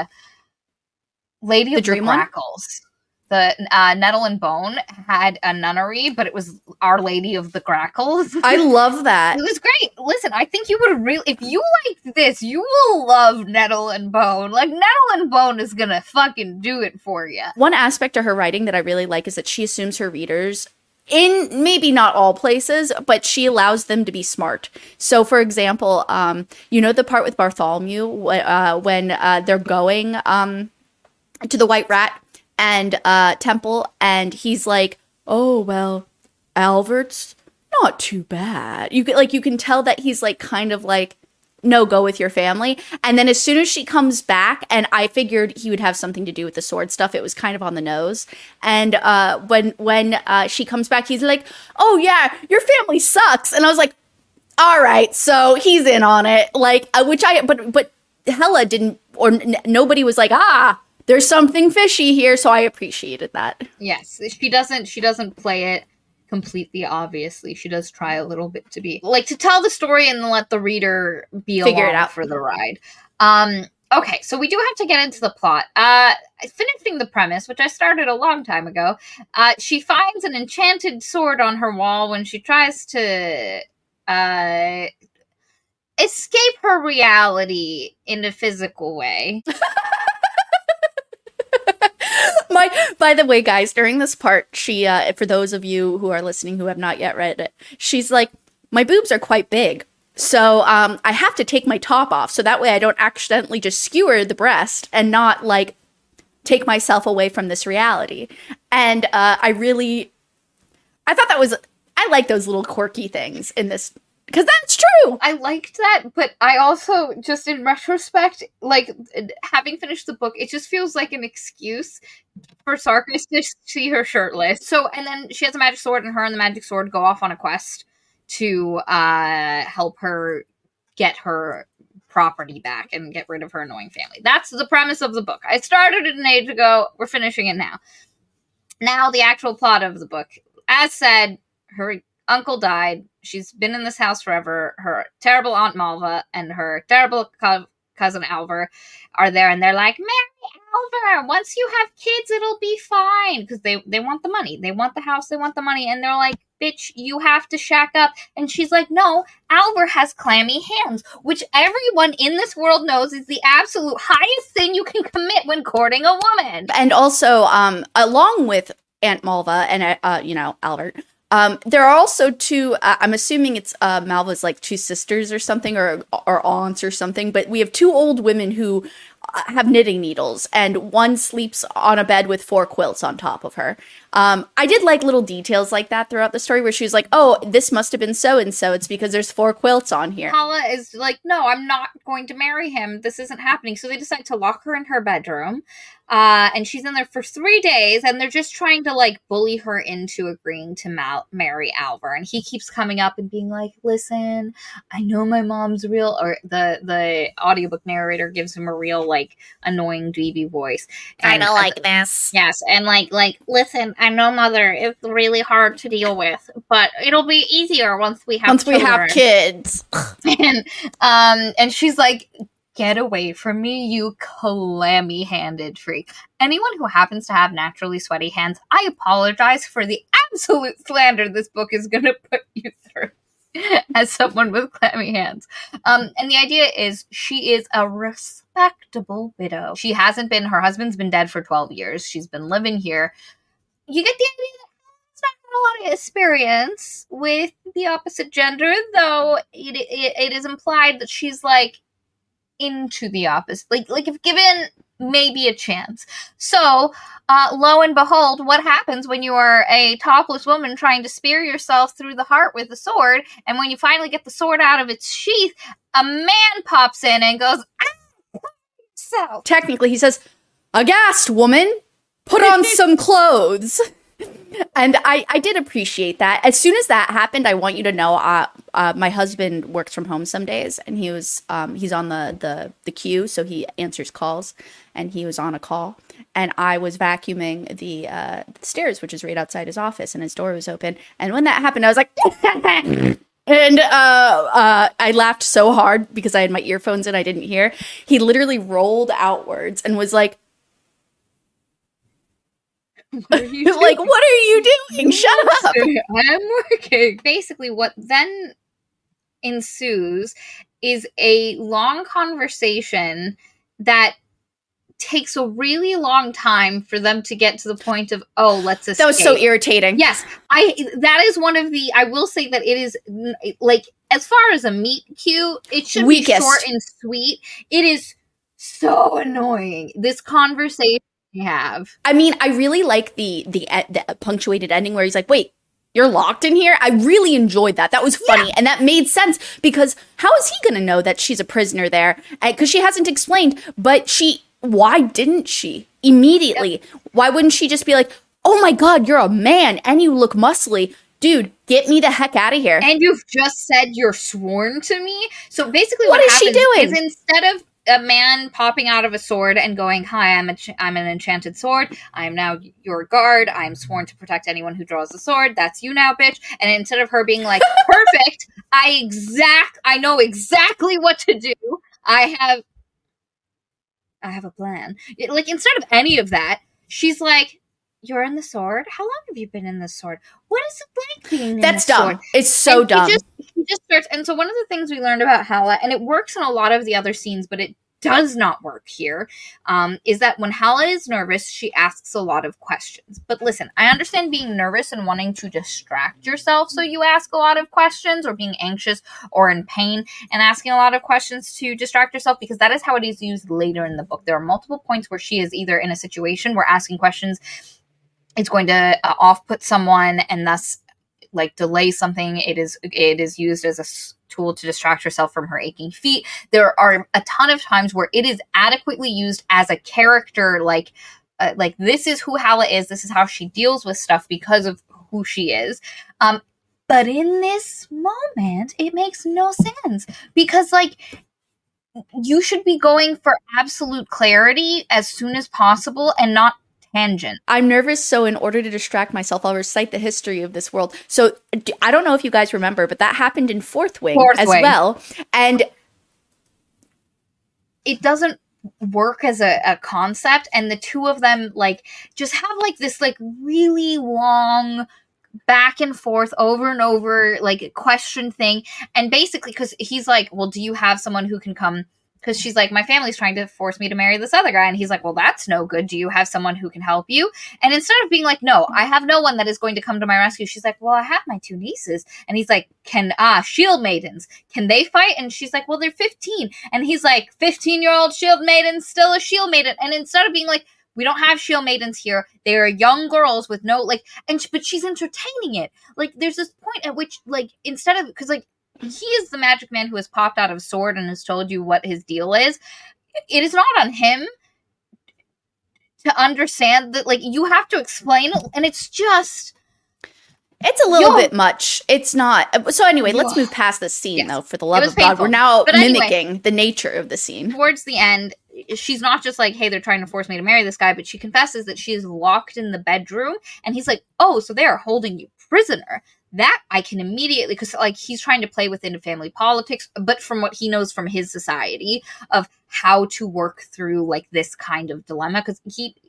Lady The of the Dream one? Grackles. The uh, Nettle and Bone had a nunnery, but it was Our Lady of the Grackles. I love that. It was great. Listen, I think you would really, if you liked this, you will love Nettle and Bone. Like, Nettle and Bone is gonna fucking do it for you. One aspect of her writing that I really like is that she assumes her readers, in maybe not all places, but she allows them to be smart. So, for example, um, you know the part with Bartholomew wh- uh, when uh, they're going um, to the White Rat and uh, Temple, and he's like, "Oh well, Albert's not too bad." You can, like you can tell that he's like kind of like, "No, go with your family." And then as soon as she comes back, and I figured he would have something to do with the sword stuff, it was kind of on the nose. And uh, when when uh, she comes back, he's like, "Oh yeah, your family sucks." And I was like, "All right, so he's in on it." Like, uh, which I but but Hella didn't, or n- nobody was like, "Ah, there's something fishy here." So I appreciated that. Yes, she doesn't. She doesn't play it completely obviously. She does try a little bit to be like to tell the story and then let the reader be Figure it along out. for the ride. Um, okay, so we do have to get into the plot. Uh, finishing the premise, which I started a long time ago. Uh, she finds an enchanted sword on her wall when she tries to uh escape her reality in a physical way. My, by the way, guys, during this part, she, uh, for those of you who are listening who have not yet read it, she's like, "My boobs are quite big, so um, I have to take my top off, so that way I don't accidentally just skewer the breast and not, like, take myself away from this reality." And uh, I really, I thought that was, I like those little quirky things in this, because that's true! I liked that, but I also, just in retrospect, like, having finished the book, it just feels like an excuse for Sarkis to see her shirtless. So, and then she has a magic sword, and her and the magic sword go off on a quest to uh, help her get her property back and get rid of her annoying family. That's the premise of the book. I started it an age ago. We're finishing it now. Now, the actual plot of the book. As said, her uncle died. She's been in this house forever. Her terrible Aunt Malva and her terrible co- cousin Alver are there, and they're like, "Mary Alver, once you have kids, it'll be fine." Because they, they want the money. They want the house. They want the money. And they're like, "Bitch, you have to shack up." And she's like, "No, Alver has clammy hands," which everyone in this world knows is the absolute highest sin you can commit when courting a woman. And also, um, along with Aunt Malva and, uh, uh, you know, Albert, Um, there are also two, uh, I'm assuming it's uh, Malva's like two sisters or something, or or aunts or something, but we have two old women who have knitting needles, and one sleeps on a bed with four quilts on top of her. Um, I did like little details like that throughout the story where she was like, "Oh, this must have been so-and-so. It's because there's four quilts on here." Paula is like, "No, I'm not going to marry him. This isn't happening." So they decide to lock her in her bedroom. Uh, and she's in there for three days, and they're just trying to, like, bully her into agreeing to mal- marry Alver. And he keeps coming up and being like, "Listen, I know my mom's real," or the, the audiobook narrator gives him a real, like, annoying dweeby voice. Kind of And, uh, like this. Yes, and like, like, "Listen, I know, Mother, it's really hard to deal with, but it'll be easier once we have Once we have children." kids. and, um, and she's like, "Get away from me, you clammy-handed freak." Anyone who happens to have naturally sweaty hands, I apologize for the absolute slander this book is going to put you through as someone with clammy hands. Um, and the idea is she is a respectable respectable widow. She hasn't been, her husband's been dead for twelve years. She's been living here. You get the idea that she's not got a lot of experience with the opposite gender, though it, it, it is implied that she's like into the opposite. Like, like if given maybe a chance. So, uh, lo and behold, what happens when you are a topless woman trying to spear yourself through the heart with a sword, and when you finally get the sword out of its sheath, a man pops in and goes, ah, so. Technically, he says, aghast, woman, put on some clothes. And I, I did appreciate that. As soon as that happened, I want you to know, uh, uh, my husband works from home some days, and he was um, he's on the, the, the queue, so he answers calls, and he was on a call, and I was vacuuming the, uh, the stairs, which is right outside his office, and his door was open, and when that happened, I was like, and uh, uh, I laughed so hard because I had my earphones in, I didn't hear. He literally rolled outwards and was like, What are you like, what are you doing? Shut up. I'm working. Basically, what then ensues is a long conversation that takes a really long time for them to get to the point of, oh, let's escape. That was so irritating. Yes, I. That is one of the, I will say that it is, like, as far as a meet cute, it should Weakest. be short and sweet. It is so annoying. This conversation have. I mean, I really like the, the the punctuated ending where he's like, wait, you're locked in here? I really enjoyed that. That was funny. Yeah. And that made sense because how is he going to know that she's a prisoner there? Because she hasn't explained, but she, why didn't she immediately? Yep. Why wouldn't she just be like, oh my God, you're a man and you look muscly. Dude, get me the heck out of here. And you've just said you're sworn to me. So basically what, what is happens she doing? is instead of a man popping out of a sword and going, hi, I'm a ch- I'm an enchanted sword. I am now your guard. I am sworn to protect anyone who draws the sword. That's you now, bitch. And instead of her being like, perfect, I exact, I know exactly what to do. I have, I have a plan. It, like, instead of any of that, she's like, you're in the sword? How long have you been in the sword? What is it like being in That's the dumb. sword? It's so and dumb. He just, he just starts, and so one of the things we learned about Hala, and it works in a lot of the other scenes, but it does not work here, um, is that when Hala is nervous, she asks a lot of questions. But listen, I understand being nervous and wanting to distract yourself, so you ask a lot of questions, or being anxious or in pain and asking a lot of questions to distract yourself, because that is how it is used later in the book. There are multiple points where she is either in a situation where asking questions it's going to uh, off-put someone and thus like delay something. It is it is used as a s- tool to distract herself from her aching feet. There are a ton of times where it is adequately used as a character, like uh, like this is who Hala is. This is how she deals with stuff because of who she is. Um, but in this moment, it makes no sense because like you should be going for absolute clarity as soon as possible and not tangent. I'm nervous, so in order to distract myself, I'll recite the history of this world. So I don't know if you guys remember, but that happened in Fourth Wing Fourth as Wing. well. And it doesn't work as a, a concept. And the two of them like just have like this like really long back and forth over and over like question thing. And basically, because he's like, well, do you have someone who can come? Because she's like, my family's trying to force me to marry this other guy. And he's like, well, that's no good. Do you have someone who can help you? And instead of being like, no, I have no one that is going to come to my rescue, she's like, well, I have my two nieces. And he's like, can, ah, shield maidens, can they fight? And she's like, well, they're fifteen. And he's like, fifteen-year-old shield maiden, still a shield maiden. And instead of being like, we don't have shield maidens here, they are young girls with no, like, and, but she's entertaining it. Like, there's this point at which, like, instead of, because, like, he is the magic man who has popped out of a sword and has told you what his deal is. It is not on him to understand that, like, you have to explain it, and it's just... It's a little Yo. bit much. It's not. So anyway, let's Yo. move past this scene, Yes. though, for the love was of God. painful. We're now But anyway. mimicking the nature of the scene. Towards the end, she's not just like, hey, they're trying to force me to marry this guy, but she confesses that she is locked in the bedroom, and he's like, oh, so they are holding you prisoner. That I can immediately, because like he's trying to play within family politics, but from what he knows from his society of how to work through like this kind of dilemma, because he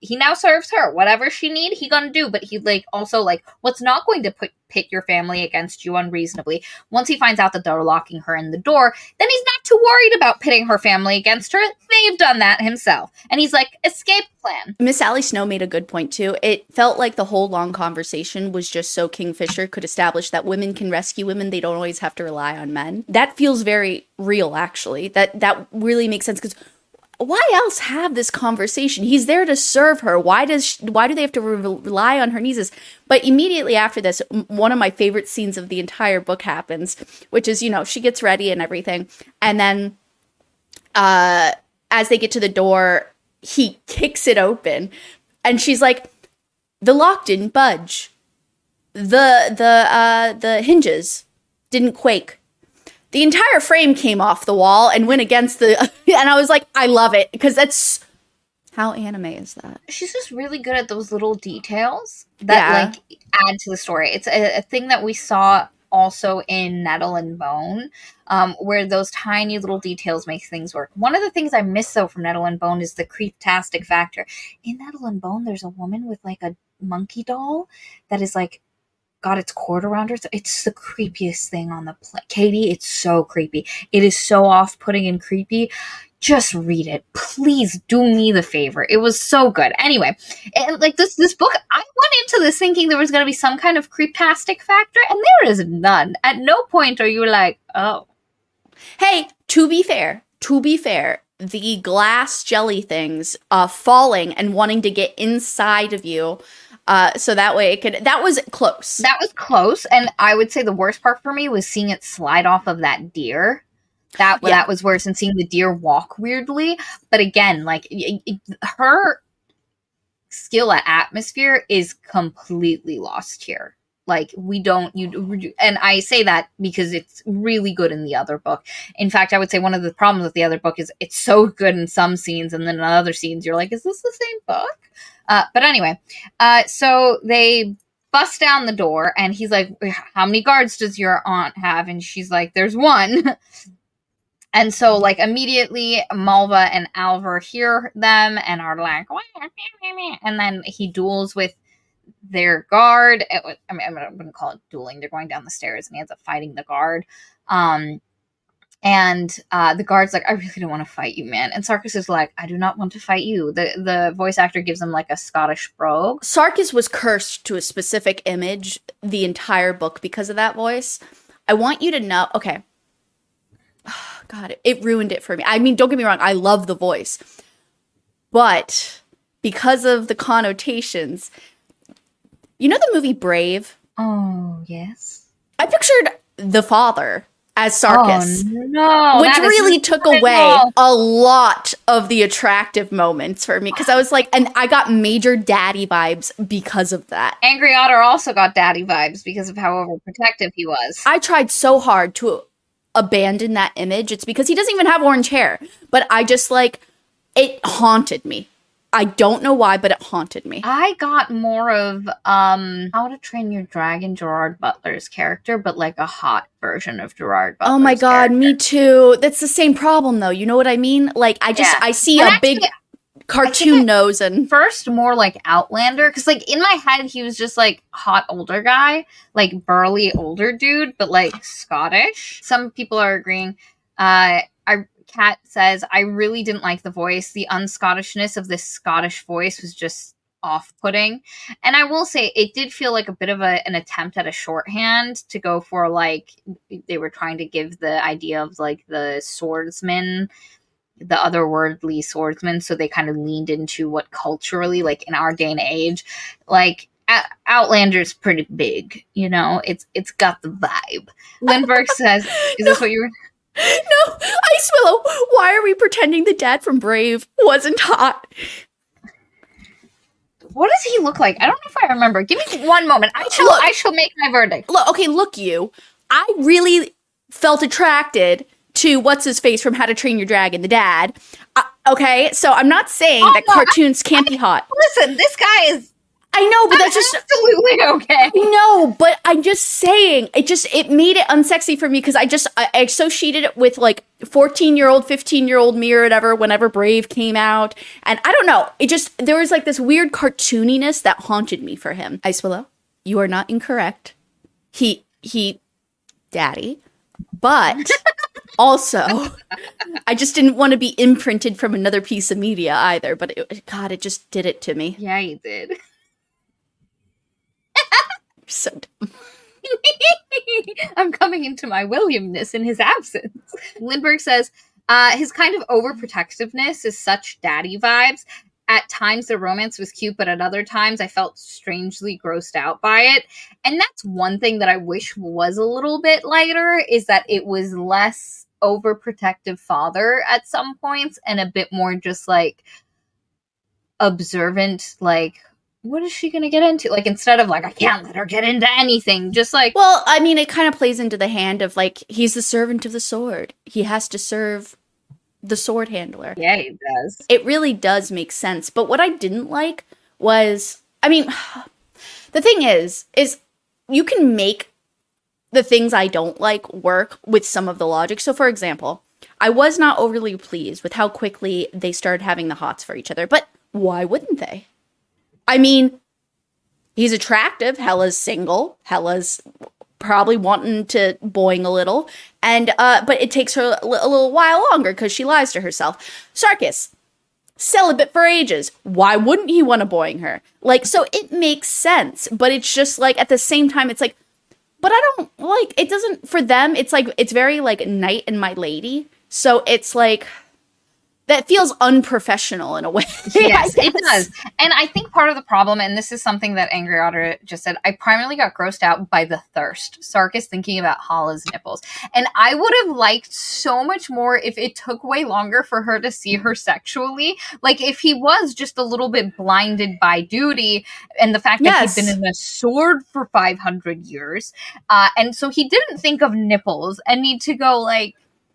he now serves her. Whatever she need, he gonna do. But he like also like what's not going to put pit your family against you unreasonably. Once he finds out that they're locking her in the door, then he's not too worried about pitting her family against her. They've done that himself. And he's like, escape plan. Miss Sally Snow made a good point too. It felt like the whole long conversation was just so Kingfisher could establish that women can rescue women. They don't always have to rely on men. That feels very real, actually. That that really makes sense, because why else have this conversation? He's there to serve her. Why does she, why do they have to re- rely on her needs? But immediately after this, one of my favorite scenes of the entire book happens, which is, you know, she gets ready and everything. And then uh, as they get to the door, he kicks it open. And she's like, the lock didn't budge. The, the, uh, the hinges didn't quake. The entire frame came off the wall and went against the... And I was like, I love it. Because that's... How anime is that? She's just really good at those little details that, yeah. like, add to the story. It's a, a thing that we saw also in Nettle and Bone, um, where those tiny little details make things work. One of the things I miss, though, from Nettle and Bone is the creeptastic factor. In Nettle and Bone, there's a woman with, like, a monkey doll that is, like, got its cord around her. It's the creepiest thing on the planet. Katie, it's so creepy. It is so off-putting and creepy. Just read it. Please do me the favor. It was so good. Anyway, and like this this book, I went into this thinking there was going to be some kind of creeptastic factor, and there is none. At no point are you like, oh. Hey, to be fair, to be fair, the glass jelly things uh, falling and wanting to get inside of you, Uh, so that way it could, that was close. That was close. And I would say the worst part for me was seeing it slide off of that deer. That, yeah. that was worse than seeing the deer walk weirdly. But again, like it, it, her skill at atmosphere is completely lost here. Like we don't, you, and I say that because it's really good in the other book. In fact, I would say one of the problems with the other book is it's so good in some scenes, and then in other scenes you're like, is this the same book? Uh, but anyway, uh, so they bust down the door, and he's like, how many guards does your aunt have? And she's like, there's one. And so, like, immediately, Malva and Alver hear them and are like, and then he duels with their guard. It was, I mean, I wouldn't call it dueling. They're going down the stairs, and he ends up fighting the guard. Um, And uh, the guard's like, I really don't want to fight you, man. And Sarkis is like, I do not want to fight you. The the voice actor gives him like a Scottish brogue. Sarkis was cursed to a specific image the entire book because of that voice. I want you to know, okay. Oh, God, it, it ruined it for me. I mean, don't get me wrong. I love the voice. But because of the connotations, you know the movie Brave? Oh, yes. I pictured the father as Sarkis. Oh, no. Which really took away a lot of the attractive moments for me. Because I was like, and I got major daddy vibes because of that. Angry Otter also got daddy vibes because of how overprotective he was. I tried so hard to abandon that image. It's because he doesn't even have orange hair. But I just like, it haunted me. I don't know why, but it haunted me. I got more of um How to Train Your Dragon, Gerard Butler's character, but like a hot version of Gerard Butler's Oh my God, character. me too. That's the same problem though. You know what I mean? Like I just, yeah. I see and a actually, big cartoon I nose and... First, more like Outlander, because like in my head, he was just like hot older guy, like burly older dude, but like Scottish. Some people are agreeing. Uh, I... Kat says, I really didn't like the voice. The unscottishness of this Scottish voice was just off-putting. And I will say, it did feel like a bit of a, an attempt at a shorthand to go for, like, they were trying to give the idea of, like, the swordsman, the otherworldly swordsman, so they kind of leaned into what culturally, like, in our day and age, like, Outlander's pretty big, you know? It's It's got the vibe. Lindbergh says, is no. this what you were... No, Ice Willow, why are we pretending the dad from Brave wasn't hot? What does he look like? I don't know if I remember. Give me one moment. I shall, look, I shall make my verdict. Look, okay, look you. I really felt attracted to what's-his-face from How to Train Your Dragon, the dad. Uh, okay, so I'm not saying oh, that no, cartoons I, can't I, be hot. Listen, this guy is... I know, but that's just absolutely okay. No, but I'm just saying, it just, it made it unsexy for me because I just, I, I associated it with like fourteen year old, fifteen year old me or whatever, whenever Brave came out. And I don't know, it just, there was like this weird cartooniness that haunted me for him. Ice Willow, you are not incorrect. He, he, daddy. But also, I just didn't want to be imprinted from another piece of media either. But it, God, it just did it to me. Yeah, you did. So dumb. I'm coming into my Williamness in his absence. Lindbergh says, uh, his kind of overprotectiveness is such daddy vibes. At times the romance was cute, but at other times I felt strangely grossed out by it. And that's one thing that I wish was a little bit lighter, is that it was less overprotective father at some points and a bit more just like observant, like, what is she going to get into? Like, instead of like, I can't let her get into anything, just like... Well, I mean, it kind of plays into the hand of like, he's the servant of the sword. He has to serve the sword handler. Yeah, he does. It really does make sense. But what I didn't like was, I mean, the thing is, is you can make the things I don't like work with some of the logic. So for example, I was not overly pleased with how quickly they started having the hots for each other. But why wouldn't they? I mean, he's attractive. Hela's single. Hela's probably wanting to boing a little. And, uh, but it takes her a little while longer because she lies to herself. Sarkis, celibate for ages. Why wouldn't he want to boing her? Like, so it makes sense. But it's just like, at the same time, it's like, but I don't, like, it doesn't, for them, it's like, it's very like Knight and My Lady. So it's like... that feels unprofessional in a way. Yes, it does. And I think part of the problem, and this is something that Angry Otter just said, I primarily got grossed out by the thirst. Sarkis thinking about Hala's nipples. And I would have liked so much more if it took way longer for her to see her sexually. Like, if he was just a little bit blinded by duty and the fact that Yes. he'd been in a sword for five hundred years. Uh, and so he didn't think of nipples and need to go, like,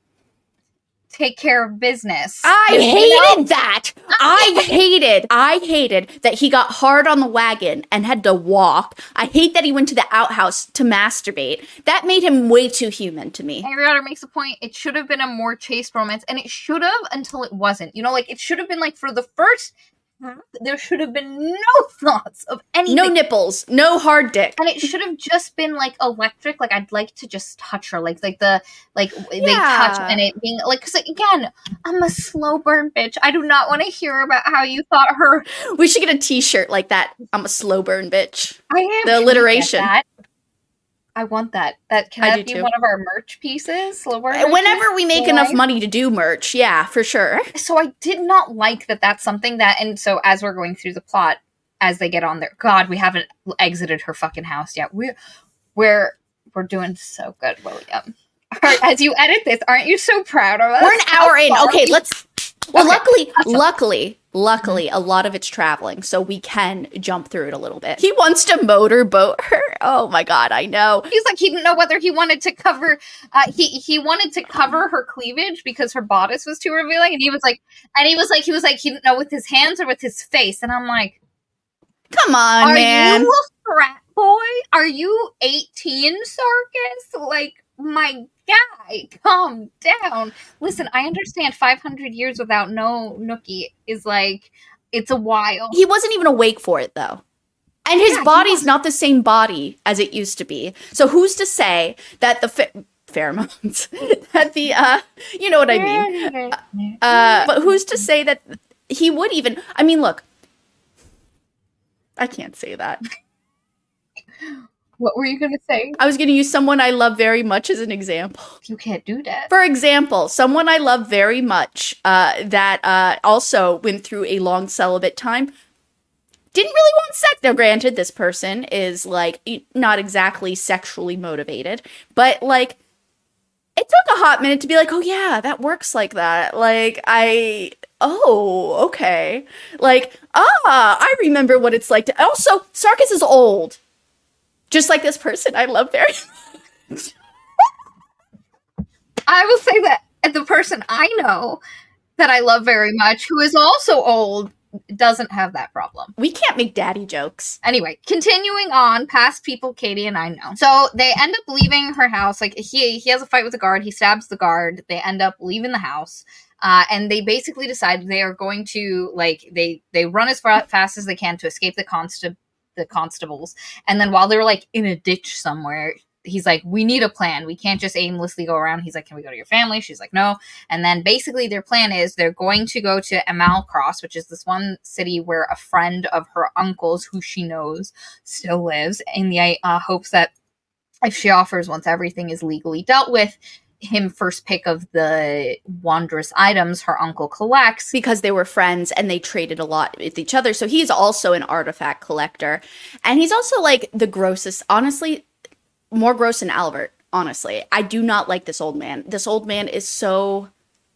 take care of business. I You hated know? that. I hated, I hated that he got hard on the wagon and had to walk. I hate that he went to the outhouse to masturbate. That made him way too human to me. Angry Otter makes a point. It should have been a more chaste romance, and it should have until it wasn't. You know, like, it should have been like for the first there should have been no thoughts of anything. No nipples, no hard dick. And it should have just been like electric. Like, I'd like to just touch her. Like, like the, like they Yeah. touch and it being like, cause again, I'm a slow burn bitch. I do not want to hear about how you thought her. We should get a t-shirt like that. I'm a slow burn bitch. I am. The Can we get alliteration. that? I want that. That can I that do be too. one of our merch pieces? Slow burn merch Whenever piece? we make Right? enough money to do merch, yeah, for sure. So I did not like that that's something that, and so as we're going through the plot, as they get on there, God, we haven't exited her fucking house yet. We're, we're, we're doing so good, William. All right, as you edit this, aren't you so proud of us? We're an hour in. How far Okay, we- let's. Well, Okay, luckily, awesome. luckily, luckily, a lot of it's traveling, so we can jump through it a little bit. He wants to motorboat her. Oh my god, I know. He's like, he didn't know whether he wanted to cover, uh, he, he wanted to cover her cleavage because her bodice was too revealing. And he was like, and he was like, he was like, he didn't know with his hands or with his face. And I'm like, Come on, are man. you a frat boy? Are you eighteen, Sarkis? Like, my guy, calm down. Listen, I understand five hundred years without no nookie is like, it's a while. He wasn't even awake for it though. And his Yeah, he body's wasn't. not the same body as it used to be. So who's to say that the ph- pheromones, that the, uh, you know what I mean? Uh, but who's to say that he would even, I mean, look, I can't say that. What were you going to say? I was going to use someone I love very much as an example. You can't do that. For example, someone I love very much uh, that uh, also went through a long celibate time didn't really want sex. Now, granted, this person is like e- not exactly sexually motivated, but like it took a hot minute to be like, oh yeah, that works like that. Like I, oh okay, like ah, I remember what it's like to. Also, Sarkis is old, just like this person I love very much. I will say that the person I know that I love very much, who is also old, doesn't have that problem. We can't make daddy jokes. Anyway, continuing on past people Katie and I know. So they end up leaving her house. Like he he has a fight with the guard. He stabs the guard. They end up leaving the house. Uh, and they basically decide they are going to, like, they, they run as far, fast as they can to escape the consta- the constables. And then while they're, like, in a ditch somewhere, he's like, we need a plan. We can't just aimlessly go around. He's like, can we go to your family? She's like, no. And then basically their plan is they're going to go to Amalcross, which is this one city where a friend of her uncle's, who she knows, still lives, in the uh, hopes that if she offers, once everything is legally dealt with, him first pick of the wondrous items her uncle collects. Because they were friends and they traded a lot with each other. So he's also an artifact collector. And he's also, like, the grossest, honestly, more gross than Albert, honestly. I do not like this old man. This old man is so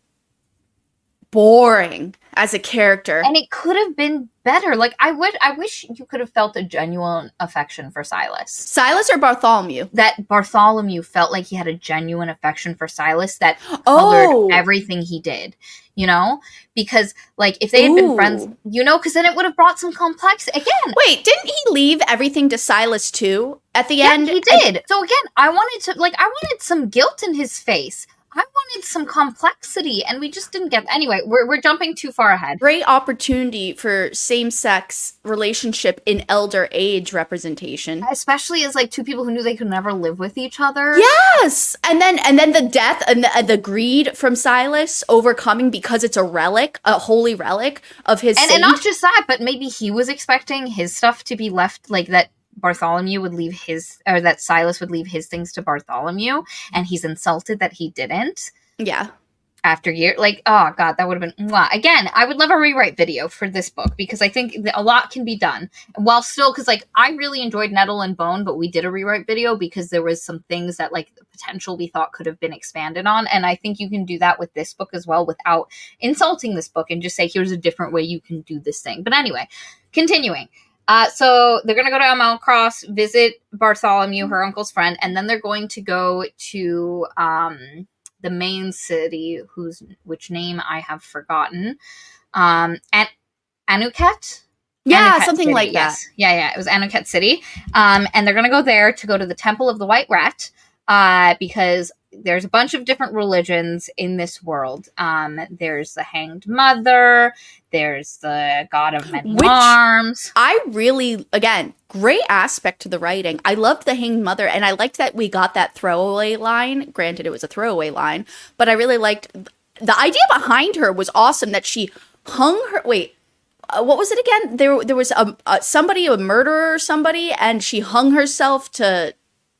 boring as a character. And it could have been better. Like, I would, I wish you could have felt a genuine affection for Silas. Silas or Bartholomew? That Bartholomew felt like he had a genuine affection for Silas that Oh. colored everything he did, you know? Because, like, if they had been Ooh. friends, you know, because then it would have brought some complex, again. Wait, didn't he leave everything to Silas too at the Yeah, end? he did. So again, I wanted to, like, I wanted some guilt in his face. I wanted some complexity, and we just didn't get. Anyway, we're we're jumping too far ahead. Great opportunity for same-sex relationship in elder age representation. Especially as like two people who knew they could never live with each other. Yes, and then and then the death and the, uh, the greed from Silas overcoming because it's a relic, a holy relic of his and, saint. and not just that, but maybe he was expecting his stuff to be left, like that Bartholomew would leave his, or that Silas would leave his things to Bartholomew, and he's insulted that he didn't. Yeah. After year, like, oh god, that would have been, mwah. Again, I would love a rewrite video for this book, because I think that a lot can be done while still, because like I really enjoyed Nettle and Bone, but we did a rewrite video because there was some things that like the potential we thought could have been expanded on, and I think you can do that with this book as well without insulting this book and just say here's a different way you can do this thing. But anyway, continuing. Uh, so they're going to go to Amalcross, visit Bartholomew, her uncle's friend, and then they're going to go to um, the main city, whose which name I have forgotten. Um, An- Anuket? Yeah, Anuket something City, like yes. that. Yeah, yeah, it was Anuket City. Um, and they're going to go there to go to the Temple of the White Rat, uh, because there's a bunch of different religions in this world. Um, there's the Hanged Mother, there's the God of Many Which- Arms. I really, again, great aspect to the writing. I loved the Hanged Mother, and I liked that we got that throwaway line. Granted, it was a throwaway line, but I really liked the idea behind her was awesome. That she hung her. Wait, uh, what was it again? There, there was a, a somebody, a murderer, or somebody, and she hung herself to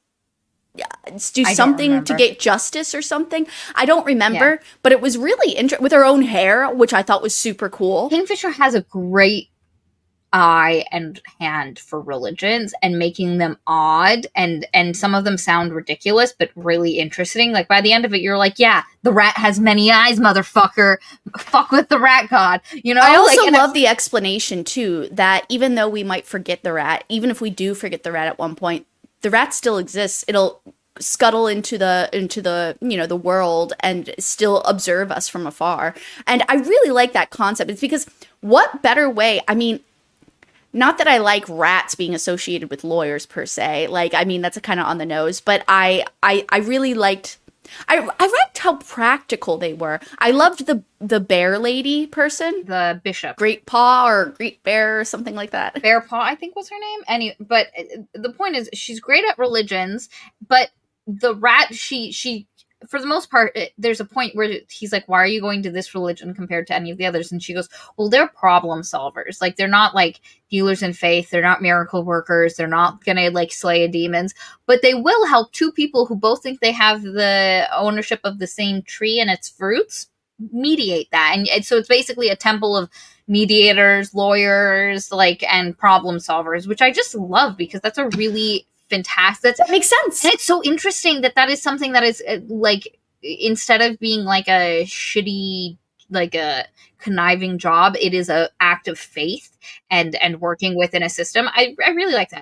do I don't something to remember. get justice or something. I don't remember, Yeah. but it was really interesting with her own hair, which I thought was super cool. Kingfisher has a great eye and hand for religions and making them odd, and and some of them sound ridiculous but really interesting. Like by the end of it, you're like, yeah, the rat has many eyes, motherfucker. Fuck with the rat god. You know, I also like, and love the explanation too that even though we might forget the rat, even if we do forget the rat at one point, the rat still exists. It'll scuttle into the into the you know the world and still observe us from afar. And I really like that concept. It's because what better way? I mean, not that I like rats being associated with lawyers per se. Like, I mean, that's kind of on the nose. But I I I really liked. I I liked how practical they were. I loved the the bear lady person, the bishop. Great Paw or Great Bear or something like that. Bear Paw, I think was her name. Any, but uh, the point is, she's great at religions, but the rat, she she for the most part, it, there's a point where he's like, "Why are you going to this religion compared to any of the others?" And she goes, "Well, they're problem solvers. Like they're not like healers in faith. They're not miracle workers. They're not gonna like slay demons, but they will help two people who both think they have the ownership of the same tree and its fruits." Mediate that, and, and so it's basically a temple of mediators, lawyers, like, and problem solvers, which I just love because that's a really fantastic. That makes sense. And it's so interesting that that is something that is uh, like, instead of being like a shitty, like a conniving job, it is a act of faith and and working within a system. I I really like that.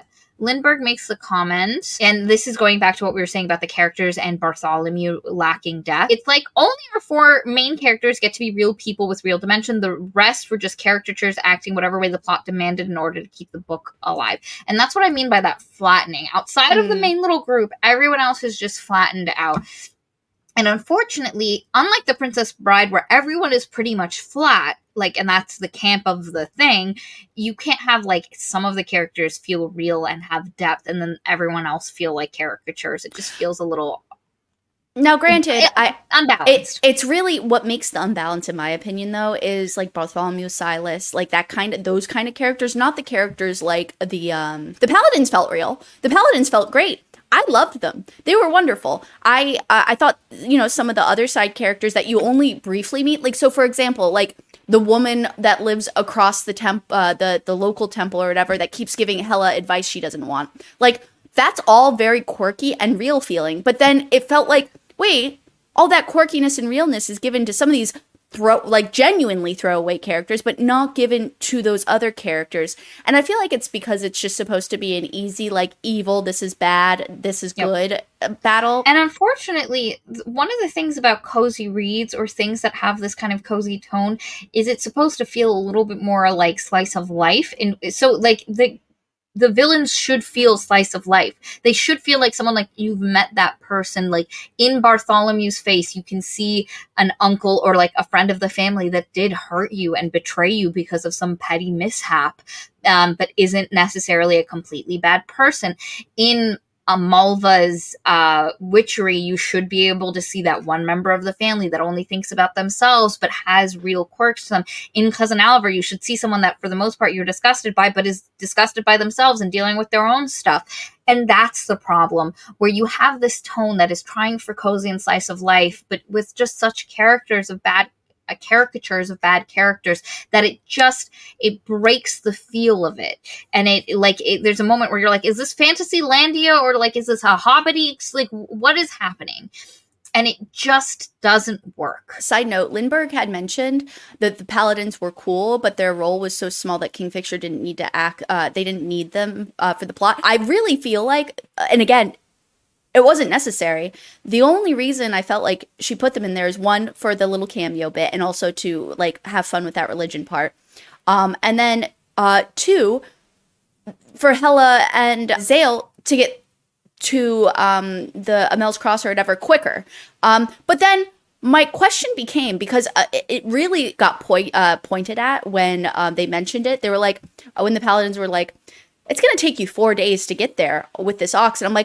Lindbergh makes the comment, and this is going back to what we were saying about the characters and Bartholomew lacking depth. It's like only our four main characters get to be real people with real dimension. The rest were just caricatures acting whatever way the plot demanded in order to keep the book alive. And that's what I mean by that flattening. Outside mm. of the main little group, everyone else is just flattened out. And unfortunately, unlike The Princess Bride, where everyone is pretty much flat, like, and that's the camp of the thing, you can't have, like, some of the characters feel real and have depth, and then everyone else feel like caricatures. It just feels a little... Now, granted, I unbalanced. It, it's really what makes the unbalance, in my opinion, though, is like Bartholomew, Silas, like that kind of those kind of characters, not the characters like the um the Paladins felt real. The Paladins felt great. I loved them. They were wonderful. I uh, I thought, you know, some of the other side characters that you only briefly meet, like, so for example, like the woman that lives across the temp, uh, the the local temple or whatever, that keeps giving Hela advice she doesn't want. Like, that's all very quirky and real feeling. But then it felt like, wait, all that quirkiness and realness is given to some of these throw like genuinely throwaway characters, but not given to those other characters. And I feel like it's because it's just supposed to be an easy, like, evil, this is bad, this is good yep. battle. And unfortunately, one of the things about cozy reads or things that have this kind of cozy tone is it's supposed to feel a little bit more like slice of life. And so, like, the The villains should feel slice of life. They should feel like someone, like, you've met that person. Like, in Bartholomew's face, you can see an uncle or, like, a friend of the family that did hurt you and betray you because of some petty mishap, um, but isn't necessarily a completely bad person. In Amalva's uh, witchery, you should be able to see that one member of the family that only thinks about themselves but has real quirks to them. In Cousin Oliver, you should see someone that for the most part you're disgusted by but is disgusted by themselves and dealing with their own stuff. And that's the problem, where you have this tone that is trying for cozy and slice of life, but with just such characters of bad uh, caricatures of bad characters that it just, it breaks the feel of it. And it, like, it, there's a moment where you're like, is this Fantasylandia, or, like, is this a Hobbity? Like, what is happening? And it just doesn't work. Side note, Lindbergh had mentioned that the Paladins were cool, but their role was so small that Kingfisher didn't need to act, uh, they didn't need them uh, for the plot. I really feel like, and again, it wasn't necessary. The only reason I felt like she put them in there is, one, for the little cameo bit, and also to, like, have fun with that religion part. Um, and then, uh, two, for Hela and Zale to get to um, the Amel's Cross or whatever quicker. Um, but then my question became, because uh, it, it really got point, uh, pointed at when um, they mentioned it. They were like, uh, when the Paladins were like, it's going to take you four days to get there with this ox. And I'm like,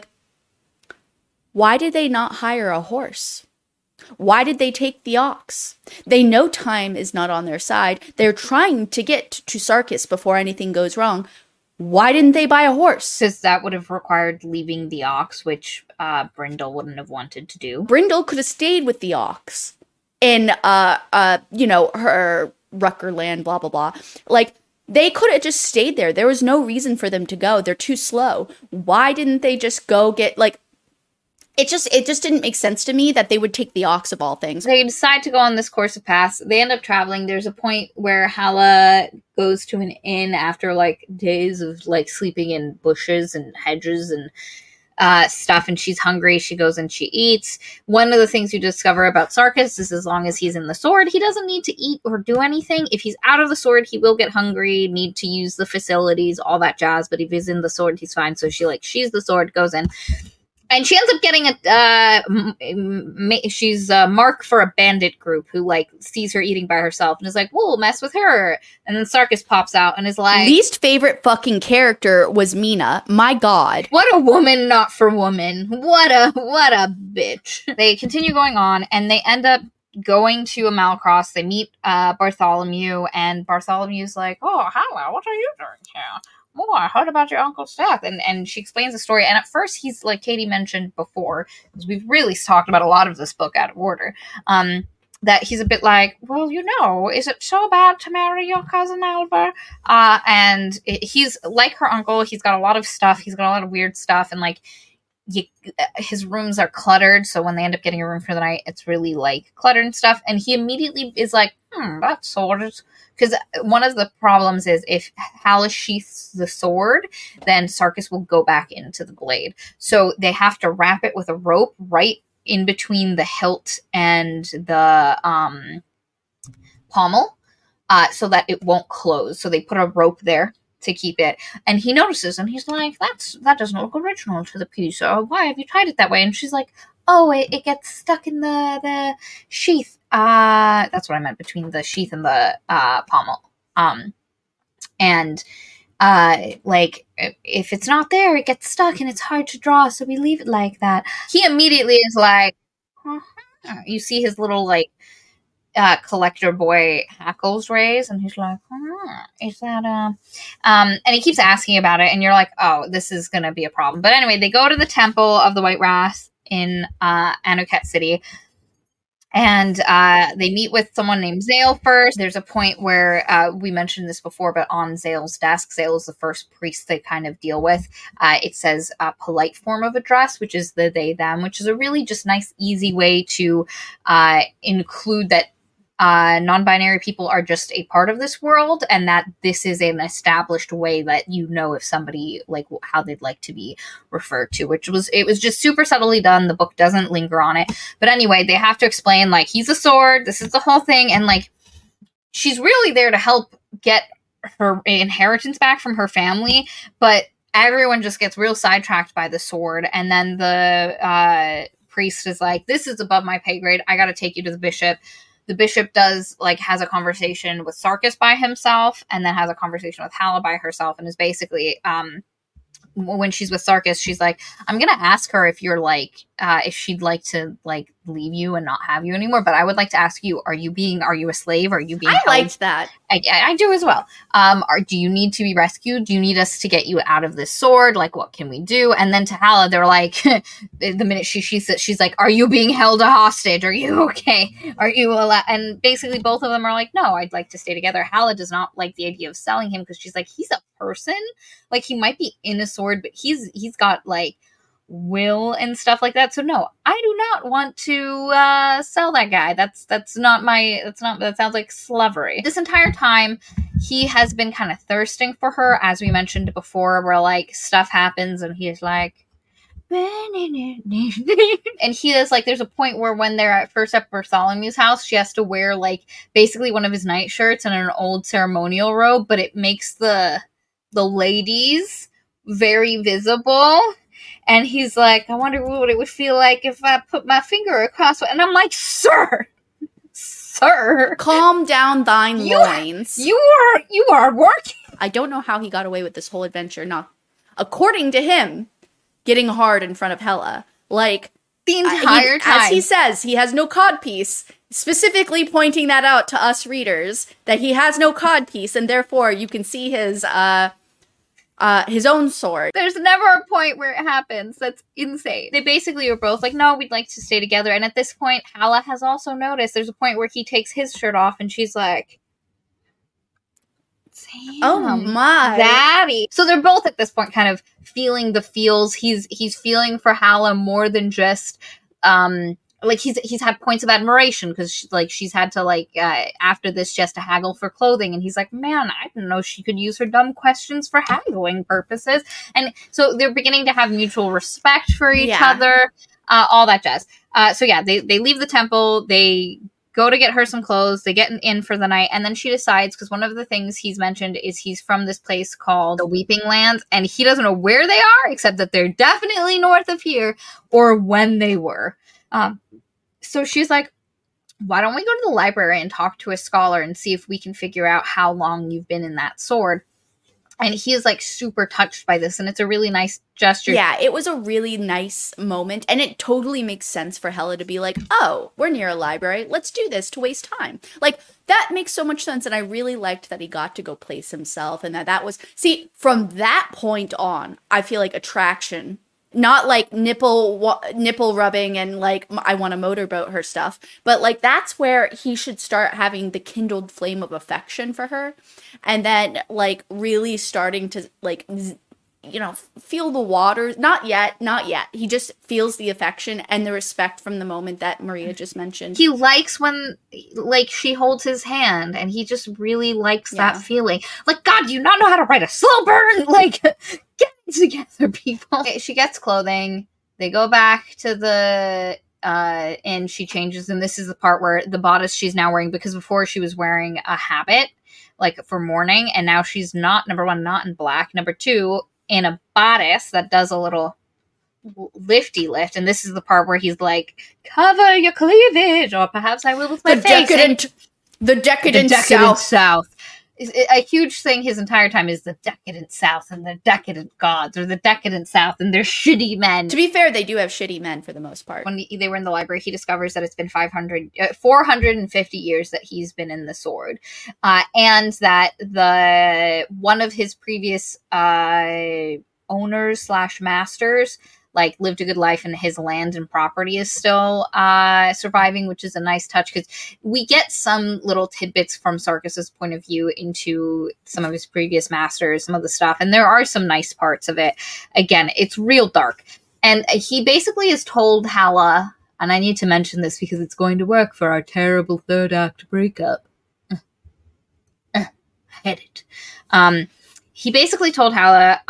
why did they not hire a horse? Why did they take the ox? They know time is not on their side. They're trying to get to Sarkis before anything goes wrong. Why didn't they buy a horse? Because that would have required leaving the ox, which uh, Brindle wouldn't have wanted to do. Brindle could have stayed with the ox in, uh, uh, you know, her Ruckerland, blah, blah, blah. Like, they could have just stayed there. There was no reason for them to go. They're too slow. Why didn't they just go get, like, It just it just didn't make sense to me that they would take the ox of all things. They decide to go on this course of paths. They end up traveling. There's a point where Hela goes to an inn after, like, days of, like, sleeping in bushes and hedges and uh, stuff, and she's hungry. She goes and she eats. One of the things you discover about Sarkis is, as long as he's in the sword, he doesn't need to eat or do anything. If he's out of the sword, he will get hungry, need to use the facilities, all that jazz, but if he's in the sword, he's fine. So she, like, she's the sword, goes in. And she ends up getting a, uh, ma- she's a mark for a bandit group who, like, sees her eating by herself and is like, we'll mess with her. And then Sarkis pops out and is like... Least favorite fucking character was Mina. My God. What a woman, not for woman. What a, what a bitch. They continue going on, and they end up going to Amalcross. They meet uh, Bartholomew, and Bartholomew's like, oh, hello, what are you doing here? Oh, I heard about your uncle's death. And and she explains the story. And at first, he's, like Katie mentioned before, because we've really talked about a lot of this book out of order, um, that he's a bit like, well, you know, is it so bad to marry your cousin Alva? Uh, and it, he's like her uncle. He's got a lot of stuff. He's got a lot of weird stuff. And, like, you, his rooms are cluttered, so when they end up getting a room for the night, it's really like cluttered and stuff. And he immediately is like, "Hmm, that sword is." Because one of the problems is if Hala sheaths the sword, then Sarkis will go back into the blade. So they have to wrap it with a rope right in between the hilt and the um, pommel, uh, so that it won't close. So they put a rope there to keep it. And he notices, and he's like, "That's that doesn't look original to the piece. Uh, why have you tied it that way?" And she's like, "Oh, it, it gets stuck in the, the sheath." Uh, that's what I meant, between the sheath and the uh, pommel. Um, and uh, like, if it's not there, it gets stuck and it's hard to draw, so we leave it like that. He immediately is like, uh-huh. You see his little, like, uh, collector boy hackles raise, and he's like, huh, is that, uh... Um, and he keeps asking about it, and you're like, oh, this is gonna be a problem. But anyway, they go to the Temple of the White Wrath in uh, Anuket City, and uh, they meet with someone named Zale first. There's a point where, uh, we mentioned this before, but on Zale's desk, Zale is the first priest they kind of deal with. Uh, it says a polite form of address, which is the they, them, which is a really just nice, easy way to uh, include that Uh, non-binary people are just a part of this world, and that this is an established way that you know if somebody, like, how they'd like to be referred to, which was, it was just super subtly done. The book doesn't linger on it. But anyway, they have to explain, like, he's a sword, this is the whole thing, and, like, she's really there to help get her inheritance back from her family, but everyone just gets real sidetracked by the sword, and then the uh, priest is like, this is above my pay grade, I gotta take you to the bishop. The bishop does, like, has a conversation with Sarkis by himself, and then has a conversation with Hala by herself, and is basically, um, when she's with Sarkis, she's like, I'm gonna ask her if you're, like, uh, if she'd like to, like, leave you and not have you anymore, but I would like to ask you, are you being, are you a slave? Are you being I held? liked that. I, I do as well. Um, are, do you need to be rescued? Do you need us to get you out of this sword? Like, what can we do? And then to Hala, they're like, the minute she she says, she's like, are you being held a hostage? Are you okay? Are you allowed? And basically both of them are like, no, I'd like to stay together. Hala does not like the idea of selling him, because she's like, he's a person. Like, he might be in a sword, but he's he's got, like, will and stuff like that. So no, I do not want to uh sell that guy. That's that's not my that's not that sounds like slavery. This entire time he has been kind of thirsting for her, as we mentioned before, where, like, stuff happens and he's like and he is like, there's a point where when they're at first at Bartholomew's house, she has to wear, like, basically one of his nightshirts and an old ceremonial robe, but it makes the the ladies very visible. And he's like, I wonder what it would feel like if I put my finger across it. And I'm like, sir, sir. Calm down thine you, loins. You are, you are working. I don't know how he got away with this whole adventure, not, according to him, getting hard in front of Hela. Like, the entire he, time. As he says, he has no codpiece, specifically pointing that out to us readers, that he has no codpiece, and therefore you can see his, uh... Uh, his own sword. There's never a point where it happens. That's insane. They basically are both like, no, we'd like to stay together. And at this point, Hala has also noticed there's a point where he takes his shirt off and she's like, damn, oh my. Daddy. So they're both at this point kind of feeling the feels. He's he's feeling for Hala more than just, um, like, he's he's had points of admiration because she, like she's had to, like, uh, after this she has to haggle for clothing, and he's like, man, I didn't know she could use her dumb questions for haggling purposes. And so they're beginning to have mutual respect for each yeah. other, uh, all that jazz. Uh, so yeah, they they leave the temple, they go to get her some clothes, they get an inn for the night, and then she decides, because one of the things he's mentioned is he's from this place called the Weeping Lands, and he doesn't know where they are, except that they're definitely north of here, or when they were. Um, so she's like, why don't we go to the library and talk to a scholar and see if we can figure out how long you've been in that sword? And he is, like, super touched by this, and it's a really nice gesture. Yeah, it was a really nice moment, and it totally makes sense for Hela to be like, oh, we're near a library, let's do this to waste time. Like, that makes so much sense, and I really liked that he got to go place himself, and that that was, see, from that point on, I feel like attraction, not like nipple wa- nipple rubbing and like I want to motorboat her stuff, but like that's where he should start having the kindled flame of affection for her, and then like really starting to like z- you know, feel the waters. Not yet, not yet. He just feels the affection and the respect from the moment that Maria just mentioned. He likes when, like, she holds his hand, and he just really likes yeah. that feeling. Like, God, do you not know how to ride a slow burn? Like, get it together, people. She gets clothing. They go back to the uh and she changes, and this is the part where the bodice she's now wearing, because before she was wearing a habit, like, for mourning, and now she's not, number one, not in black, number two, in a bodice that does a little lifty lift, and this is the part where he's like, cover your cleavage, or perhaps I will with my the face. Decadent, the decadent, the decadent South. South. A huge thing his entire time is the decadent South and the decadent gods, or the decadent South and their shitty men. To be fair, they do have shitty men for the most part. When they were in the library, he discovers that it's been five hundred, uh, four hundred fifty years that he's been in the sword. Uh, and that the one of his previous uh, owners slash masters, like, lived a good life, and his land and property is still uh, surviving, which is a nice touch, because we get some little tidbits from Sarkis's point of view into some of his previous masters, some of the stuff, and there are some nice parts of it. Again, it's real dark. And he basically is told Hala, and I need to mention this because it's going to work for our terrible third act breakup. Uh, uh, I hate it. Um... He basically told Hala,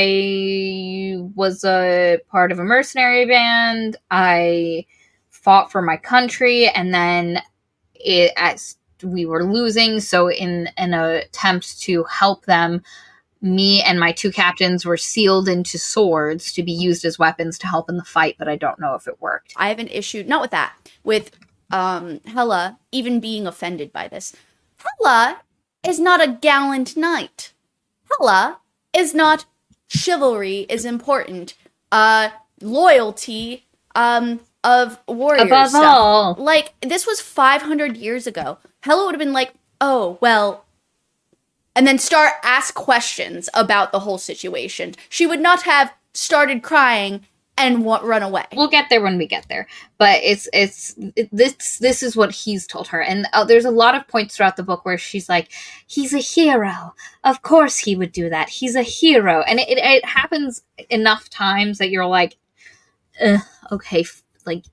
I was a part of a mercenary band, I fought for my country, and then it, as we were losing, so in an attempt to help them, me and my two captains were sealed into swords to be used as weapons to help in the fight, but I don't know if it worked. I have an issue, not with that, with um, Hala even being offended by this. Hala is not a gallant knight. Hala is not chivalry is important. Uh, loyalty um, of warriors. Above stuff. all. Like, this was five hundred years ago. Hala would have been like, oh, well, and then start ask questions about the whole situation. She would not have started crying and wa- run away. We'll get there when we get there, but it's it's it, this this is what he's told her, and uh, there's a lot of points throughout the book where she's like, he's a hero, of course he would do that, he's a hero, and it, it, it happens enough times that you're like, okay, like,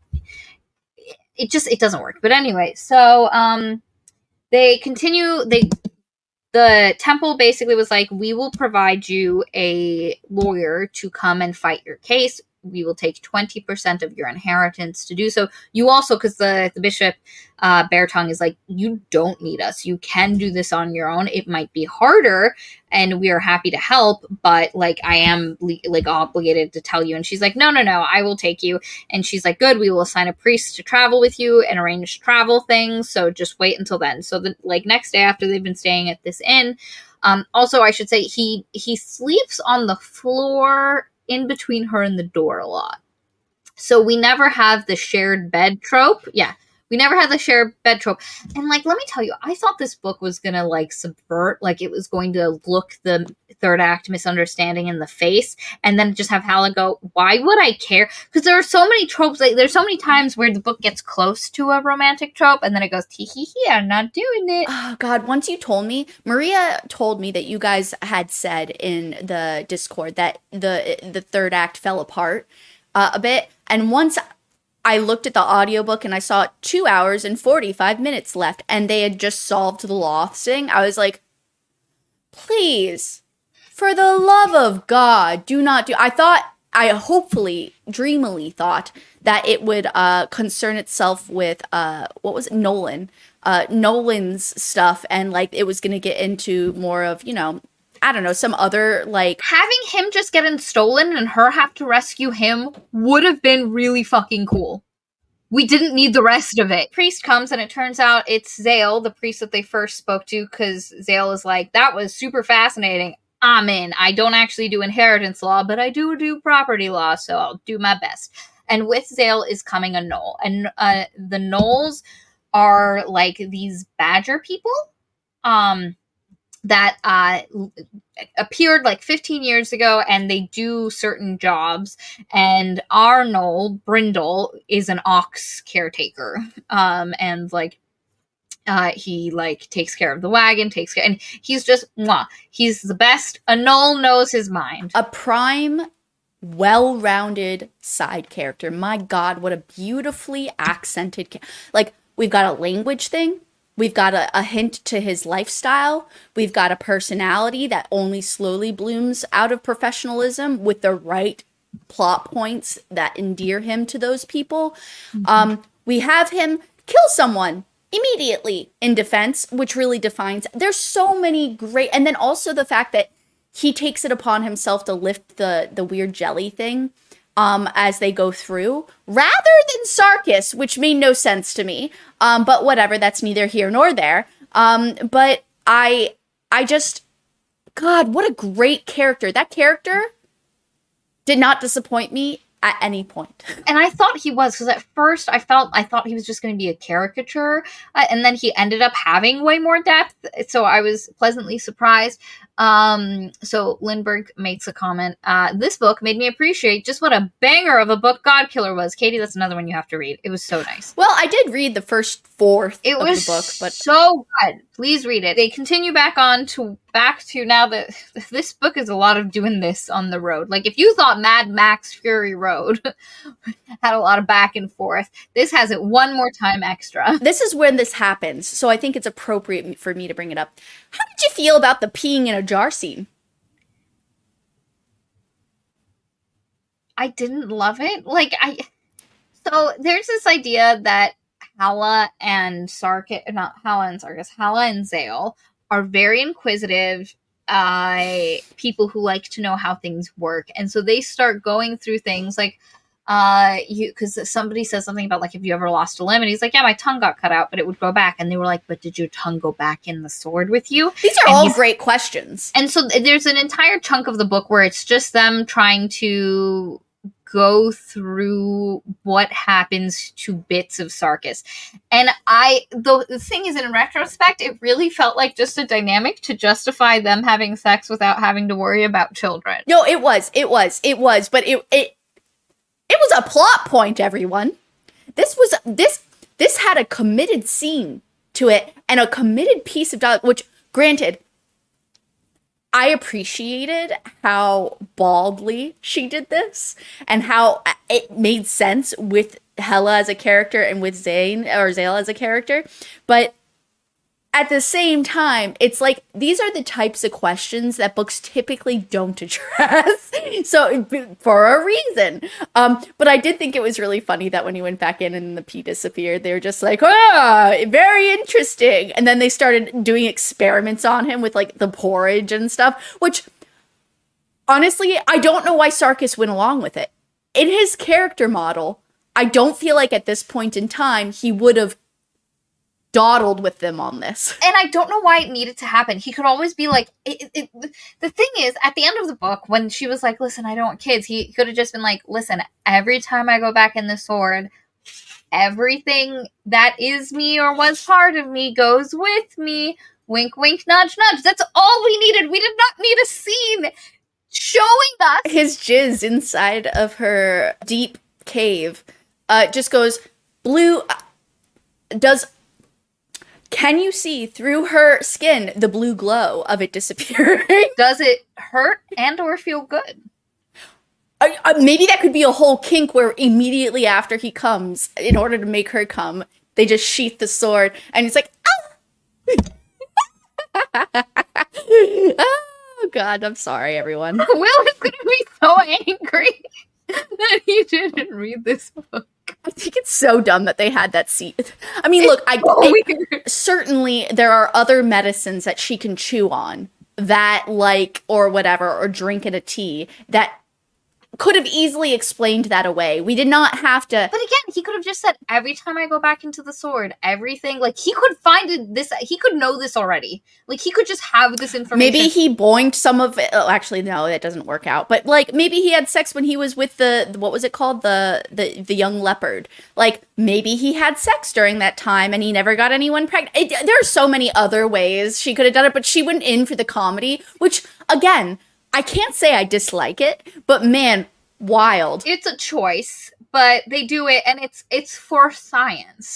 it just it doesn't work. But anyway, so um they continue they the temple basically was like, we will provide you a lawyer to come and fight your case. We will take twenty percent of your inheritance to do so. You also, because the, the bishop, uh, Beartongue, is like, you don't need us. You can do this on your own. It might be harder, and we are happy to help, but, like, I am, le- like, obligated to tell you. And she's like, no, no, no, I will take you. And she's like, good, we will assign a priest to travel with you and arrange travel things, so just wait until then. So, the, like, next day after they've been staying at this inn, um, also, I should say, he he sleeps on the floor in between her and the door a lot. So we never have the shared bed trope. Yeah, we never had the shared bed trope. And, like, let me tell you, I thought this book was gonna, like, subvert, like, it was going to look the third act misunderstanding in the face, and then just have Hala go, why would I care? Because there are so many tropes, like, there's so many times where the book gets close to a romantic trope, and then it goes, hee hee hee, I'm not doing it. Oh, God, once you told me, Maria told me that you guys had said in the Discord that the the third act fell apart uh, a bit, and once I looked at the audiobook and I saw two hours and forty-five minutes left, and they had just solved the Loths thing, I was like, please, for the love of God, do not do... I thought, I hopefully, dreamily thought that it would uh, concern itself with, uh, what was it, Nolan, uh, Nolan's stuff, and, like, it was going to get into more of, you know, I don't know, some other, like... Having him just getting stolen and her have to rescue him would have been really fucking cool. We didn't need the rest of it. Priest comes, and it turns out it's Zale, the priest that they first spoke to, because Zale is like, that was super fascinating. I'm in. I don't actually do inheritance law, but I do do property law, so I'll do my best. And with Zale is coming a Gnoll. And uh, the Gnolls are, like, these badger people um, that uh, appeared, like, fifteen years ago, and they do certain jobs. And our Gnoll, Brindle, is an ox caretaker. Um, and, like, Uh, he like takes care of the wagon, takes care, and he's just mwah. He's the best. Anole knows his mind. A prime, well-rounded side character. My God, what a beautifully accented. Ca- like we've got a language thing. We've got a, a hint to his lifestyle. We've got a personality that only slowly blooms out of professionalism with the right plot points that endear him to those people. Mm-hmm. Um, we have him kill someone immediately in defense, which really defines. There's so many great, and then also the fact that he takes it upon himself to lift the the weird jelly thing um, as they go through, rather than Sarkis, which made no sense to me. Um, but whatever, that's neither here nor there. Um, but I, I just, God, what a great character! That character did not disappoint me at any point. And I thought he was, because at first I felt, I thought he was just going to be a caricature, uh, and then he ended up having way more depth, so I was pleasantly surprised. Um, so Lindbergh makes a comment, uh, this book made me appreciate just what a banger of a book Godkiller was. Katie, that's another one you have to read. It was so nice. Well, I did read the first fourth it of was the book, but so good. Please read it. They continue back on to, back to now that this book is a lot of doing this on the road. Like, if you thought Mad Max Fury Road had a lot of back and forth, this has it one more time extra. This is when this happens, so I think it's appropriate for me to bring it up. How did you feel about the peeing in a jar scene? I didn't love it. Like, I... So, there's this idea that Hala and Sarkis... Not Hala and Sarkis. Hala and Zale are very inquisitive uh, people who like to know how things work. And so they start going through things like... Uh, you because somebody says something about, like, if you ever lost a limb, and he's like, yeah, my tongue got cut out, but it would go back. And they were like, but did your tongue go back in the sword with you? These are and all great questions. And so there's an entire chunk of the book where it's just them trying to go through what happens to bits of Sarkis. And I, the, the thing is, in retrospect, it really felt like just a dynamic to justify them having sex without having to worry about children. No, it was, it was, it was, but it, it, It was a plot point, everyone. This was this this had a committed scene to it and a committed piece of dialogue, which, granted, I appreciated how baldly she did this and how it made sense with Hela as a character and with Zane or Zale as a character. But at the same time, it's like, these are the types of questions that books typically don't address. So, for a reason. Um, but I did think it was really funny that when he went back in and the pee disappeared, they were just like, ah, very interesting. And then they started doing experiments on him with, like, the porridge and stuff, which, honestly, I don't know why Sarkis went along with it. In his character model, I don't feel like at this point in time, he would have dawdled with them on this. And I don't know why it needed to happen. He could always be like, it, it, it, the thing is, at the end of the book, when she was like, listen, I don't want kids, he could have just been like, listen, every time I go back in the sword, everything that is me or was part of me goes with me. Wink, wink, nudge, nudge. That's all we needed. We did not need a scene showing us. His jizz inside of her deep cave uh, just goes blue. Uh, does... Can you see through her skin the blue glow of it disappearing? Does it hurt and or feel good? Uh, uh, maybe that could be a whole kink where immediately after he comes, in order to make her come, they just sheath the sword, and he's like, oh! Oh, God, I'm sorry, everyone. Will is going to be so angry that he didn't read this book. I think it's so dumb that they had that seat. I mean, look, I, I certainly there are other medicines that she can chew on that, like, or whatever, or drink in a tea that could have easily explained that away. We did not have to. But again, he could have just said, every time I go back into the sword, everything, like, he could find it, this, he could know this already. Like, he could just have this information. Maybe he boinked some of it. Oh, actually, no, that doesn't work out. But, like, maybe he had sex when he was with the, what was it called? The, the, the young leopard. Like, maybe he had sex during that time and he never got anyone pregnant. It, there are so many other ways she could have done it, but she went in for the comedy, which, again, I can't say I dislike it, but man, wild. It's a choice, but they do it, and it's it's for science.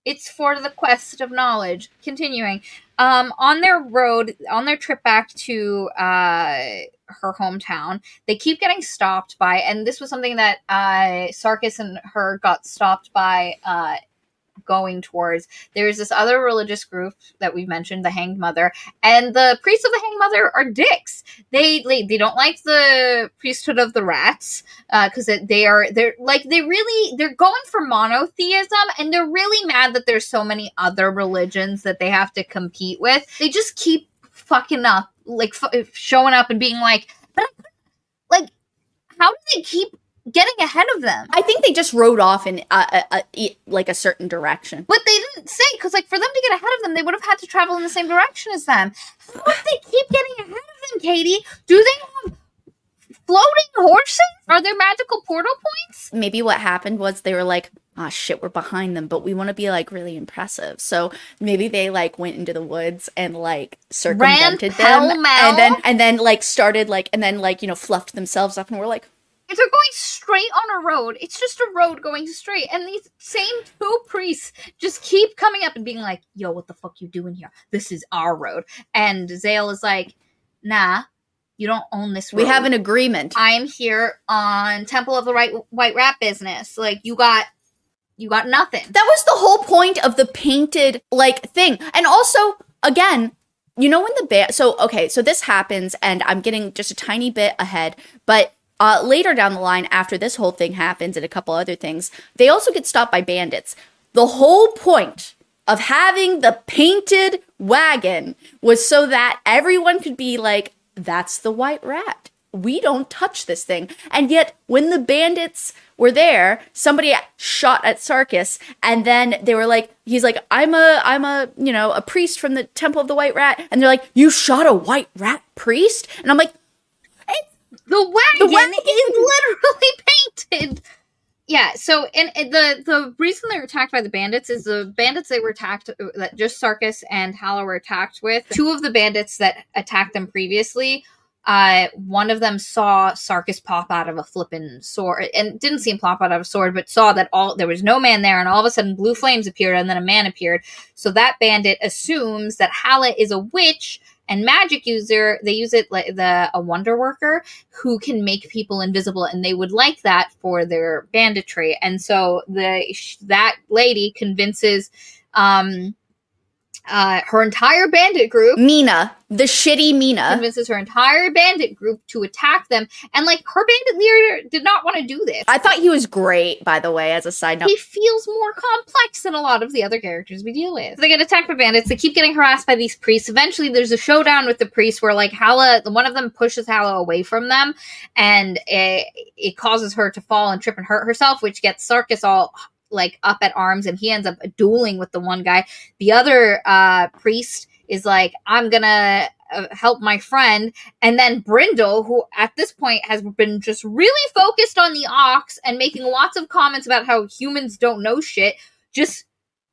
It's for the quest of knowledge. Continuing. Um, on their road, on their trip back to uh, her hometown, they keep getting stopped by, and this was something that uh, Sarkis and her got stopped by uh, going towards. There's this other religious group that we've mentioned, the Hanged Mother, and the priests of the Hanged Mother are dicks. They they, they don't like the priesthood of the rats because uh, they are they're like they really they're going for monotheism, and they're really mad that there's so many other religions that they have to compete with. They just keep fucking up, like f- showing up and being like, but like, how do they keep getting ahead of them? I think they just rode off in a, a, a, like a certain direction. But they didn't say, because like for them to get ahead of them, they would have had to travel in the same direction as them. How do they keep getting ahead of them, Katie? Do they have floating horses? Are there magical portal points? Maybe what happened was they were like, ah, oh, shit, we're behind them, but we want to be like really impressive. So maybe they like went into the woods and like circumvented them, and then and then like started like and then like you know fluffed themselves up, and we're like, if they're going straight on a road, it's just a road going straight. And these same two priests just keep coming up and being like, yo, what the fuck you doing here? This is our road. And Zale is like, nah, you don't own this road. We have an agreement. I'm here on Temple of the right, White Rat business. Like, you got, you got nothing. That was the whole point of the painted, like, thing. And also, again, you know when the band... So, okay, so this happens, and I'm getting just a tiny bit ahead, but... Uh, later down the line, after this whole thing happens and a couple other things, they also get stopped by bandits. The whole point of having the painted wagon was so that everyone could be like, that's the White Rat. We don't touch this thing. And yet, when the bandits were there, somebody shot at Sarkis, and then they were like, he's like, I'm a, I'm a, you know, a priest from the Temple of the White Rat. And they're like, you shot a White Rat priest? And I'm like, The wagon, the wagon is literally painted. Yeah, so and, and the the reason they were attacked by the bandits is the bandits they were attacked that just Sarkis and Hala were attacked with. Two of the bandits that attacked them previously, uh, one of them saw Sarkis pop out of a flippin' sword, and didn't see him pop out of a sword, but saw that all there was no man there, and all of a sudden blue flames appeared, and then a man appeared. So that bandit assumes that Hala is a witch. And magic user, they use it like the a wonder worker who can make people invisible, and they would like that for their banditry. And so the that lady convinces um, uh, her entire bandit group, Mina, the shitty Mina, convinces her entire bandit group to attack them. And like her bandit leader did not want to do this. I thought he was great, by the way, as a side note. He feels more complex than a lot of the other characters we deal with. So they get attacked by bandits. They keep getting harassed by these priests. Eventually, there's a showdown with the priests where like Hala, one of them pushes Hala away from them, and it, it causes her to fall and trip and hurt herself, which gets Sarkis all like up at arms, and he ends up dueling with the one guy. The other uh, priest is like, I'm gonna uh, help my friend. And then Brindle, who at this point has been just really focused on the ox and making lots of comments about how humans don't know shit, just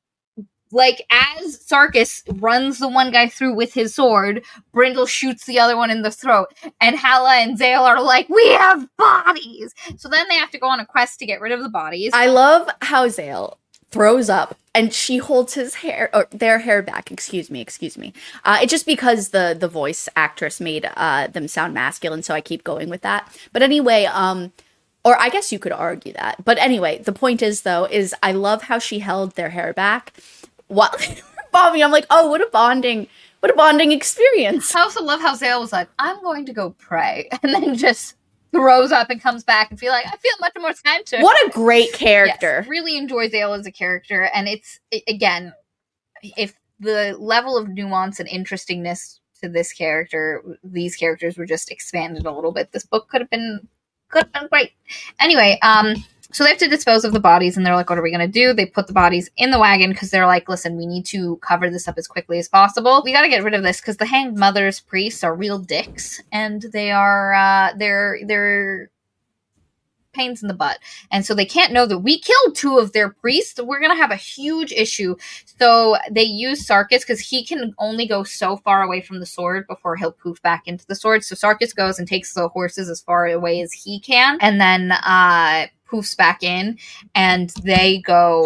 like as Sarkis runs the one guy through with his sword, Brindle shoots the other one in the throat, and Hala and Zale are like, we have bodies! So then they have to go on a quest to get rid of the bodies. I love how Zale throws up, and she holds his hair, or their hair back, excuse me, excuse me. Uh, it's just because the, the voice actress made uh, them sound masculine, so I keep going with that. But anyway, um... or I guess you could argue that. But anyway, the point is, though, is I love how she held their hair back while bobbing. I'm like, oh, what a bonding, what a bonding experience. I also love how Zale was like, I'm going to go pray. And then just throws up and comes back and feel like, I feel much more centered. What a great character. Yes, really enjoy Zale as a character. And it's, it, again, if the level of nuance and interestingness to this character, these characters were just expanded a little bit, this book could have been could have been great. Anyway, um, so they have to dispose of the bodies, and they're like, what are we going to do? They put the bodies in the wagon because they're like, listen, we need to cover this up as quickly as possible. We got to get rid of this because the Hanged Mother's priests are real dicks, and they are, uh, they're, they're pains in the butt. And so they can't know that we killed two of their priests. We're going to have a huge issue. So they use Sarkis because he can only go so far away from the sword before he'll poof back into the sword. So Sarkis goes and takes the horses as far away as he can, and then uh, poofs back in, and they go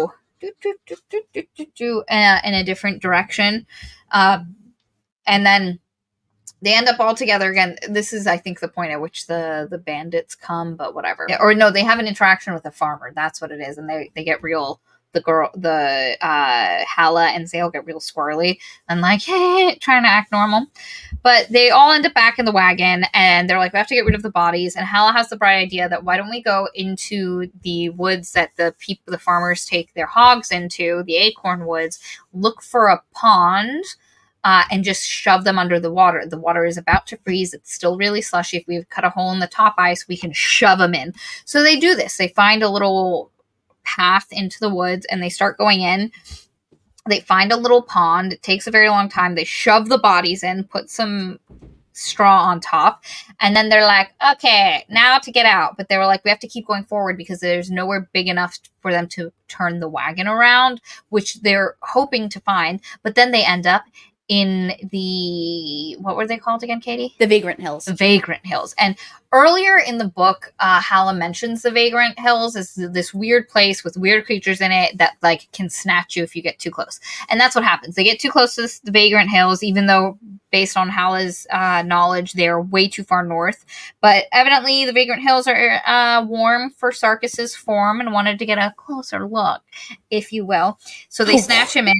do, do, do, do, do, do, do, uh, in a different direction. Uh, and then they end up all together again. This is, I think, the point at which the, the bandits come, but whatever. Or no, they have an interaction with a farmer. That's what it is. And they, they get real, the girl, the uh, Hala and Zale get real squirrely and like, hey, trying to act normal. But they all end up back in the wagon and they're like, we have to get rid of the bodies. And Hala has the bright idea that why don't we go into the woods that the people, the farmers take their hogs into, the acorn woods, look for a pond, Uh, and just shove them under the water. The water is about to freeze. It's still really slushy. If we've cut a hole in the top ice, we can shove them in. So they do this. They find a little path into the woods and they start going in. They find a little pond. It takes a very long time. They shove the bodies in, put some straw on top, and then they're like, okay, now to get out. But they were like, we have to keep going forward because there's nowhere big enough for them to turn the wagon around, which they're hoping to find. But then they end up in the, what were they called again, Katie? The Vagrant Hills. The Vagrant Hills. And earlier in the book, uh, Hala mentions the Vagrant Hills as this weird place with weird creatures in it that like can snatch you if you get too close. And that's what happens. They get too close to this, the Vagrant Hills, even though based on Hala's uh, knowledge, they're way too far north. But evidently the Vagrant Hills are uh, warm for Sarkis's form and wanted to get a closer look, if you will. So they snatch him in.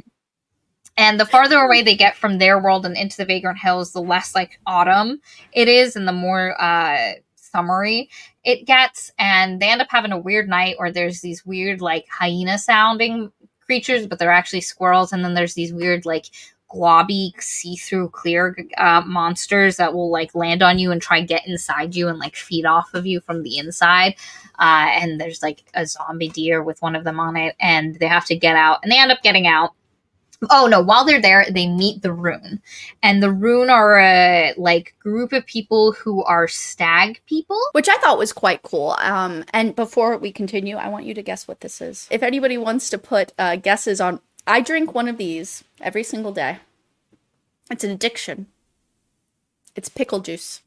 And the farther away they get from their world and into the Vagrant Hills, the less like autumn it is and the more uh, summery it gets. And they end up having a weird night where there's these weird like hyena sounding creatures, but they're actually squirrels. And then there's these weird like globby see-through clear uh, monsters that will like land on you and try get inside you and like feed off of you from the inside. Uh, and there's like a zombie deer with one of them on it and they have to get out and they end up getting out. Oh, no, while they're there, they meet the Rune. And the Rune are a, like, group of people who are stag people. Which I thought was quite cool. Um, and before we continue, I want you to guess what this is. If anybody wants to put uh, guesses on... I drink one of these every single day. It's an addiction. It's pickle juice.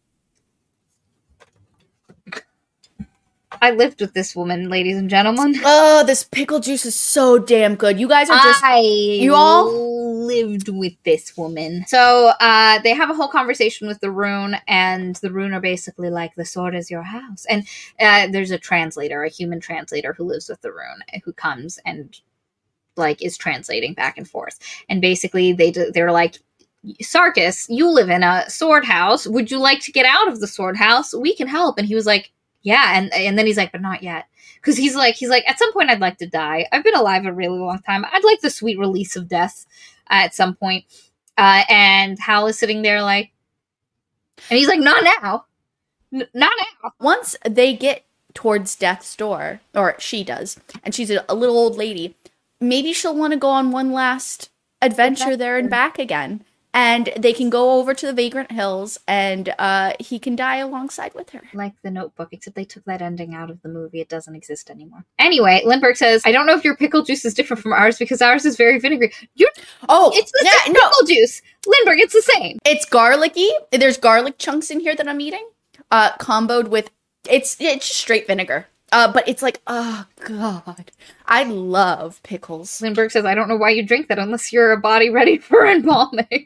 I lived with this woman, ladies and gentlemen. Oh, this pickle juice is so damn good. You guys are just... I you all lived with this woman. So uh, they have a whole conversation with the Rune, and the Rune are basically like, the sword is your house. And uh, there's a translator, a human translator who lives with the Rune, who comes and like is translating back and forth. And basically they do, they're like, Sarkis, you live in a sword house. Would you like to get out of the sword house? We can help. And he was like, yeah, and and then he's like, but not yet. Because he's like, he's like, at some point I'd like to die. I've been alive a really long time. I'd like the sweet release of death uh, at some point. Uh, and Hal is sitting there like, and he's like, not now. N- not now. Once they get towards death's door, or she does, and she's a, a little old lady, maybe she'll want to go on one last adventure there and back again. And they can go over to the Vagrant Hills, and uh, he can die alongside with her. Like The Notebook, except they took that ending out of the movie. It doesn't exist anymore. Anyway, Lindbergh says, I don't know if your pickle juice is different from ours, because ours is very vinegary. You're, oh, it's the yeah, same no. pickle juice. Lindbergh, it's the same. It's garlicky. There's garlic chunks in here that I'm eating, uh, comboed with, it's it's just straight vinegar. Uh, but it's like, oh, God. I love pickles. Lindbergh says, I don't know why you drink that unless you're a body ready for embalming.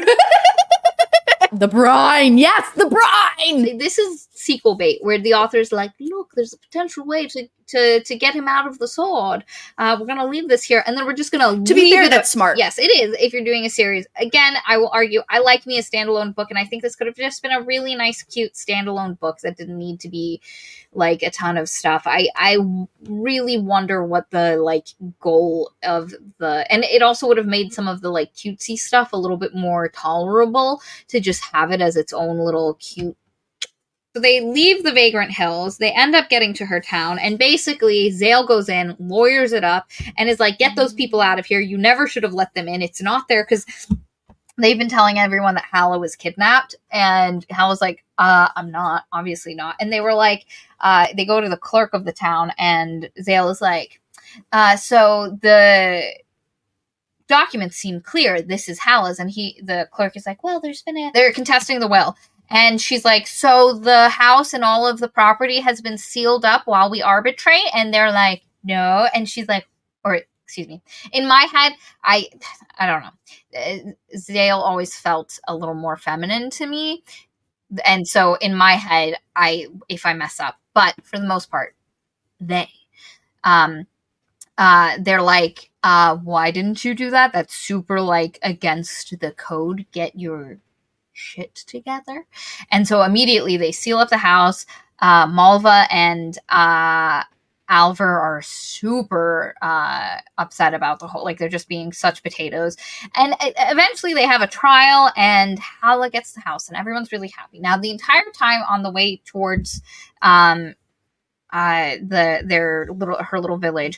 The brine. Yes, the brine. This is sequel bait, where the author's like, look, there's a potential way to, to, to get him out of the sword. Uh, we're going to leave this here, and then we're just going to To be fair, that's smart. Yes, it is, if you're doing a series. Again, I will argue, I like me a standalone book, and I think this could have just been a really nice, cute standalone book that didn't need to be, like, a ton of stuff. I, I really wonder what the, like, goal of the... And it also would have made some of the, like, cutesy stuff a little bit more tolerable to just have it as its own little cute. So they leave the Vagrant Hills, they end up getting to her town, and basically Zale goes in, lawyers it up, and is like, get those people out of here, you never should have let them in, it's not there, because they've been telling everyone that Hala was kidnapped, and Hala's like, uh, I'm not, obviously not, and they were like, uh, they go to the clerk of the town, and Zale is like, uh, so the documents seem clear, this is Hala's, and he, the clerk is like, well, there's been a, they're contesting the will. And she's like, so the house and all of the property has been sealed up while we arbitrate? And they're like, no. And she's like, or excuse me. In my head, I, I don't know. Zale always felt a little more feminine to me. And so in my head, I, if I mess up, but for the most part, they, um, uh, they're like, uh, why didn't you do that? That's super like against the code. Get your shit together. And so immediately they seal up the house. Uh, Malva and, uh, Alver are super uh, upset about the whole, like they're just being such potatoes. And uh, eventually they have a trial and Hala gets the house and everyone's really happy. Now the entire time on the way towards um, uh, the their little her little village,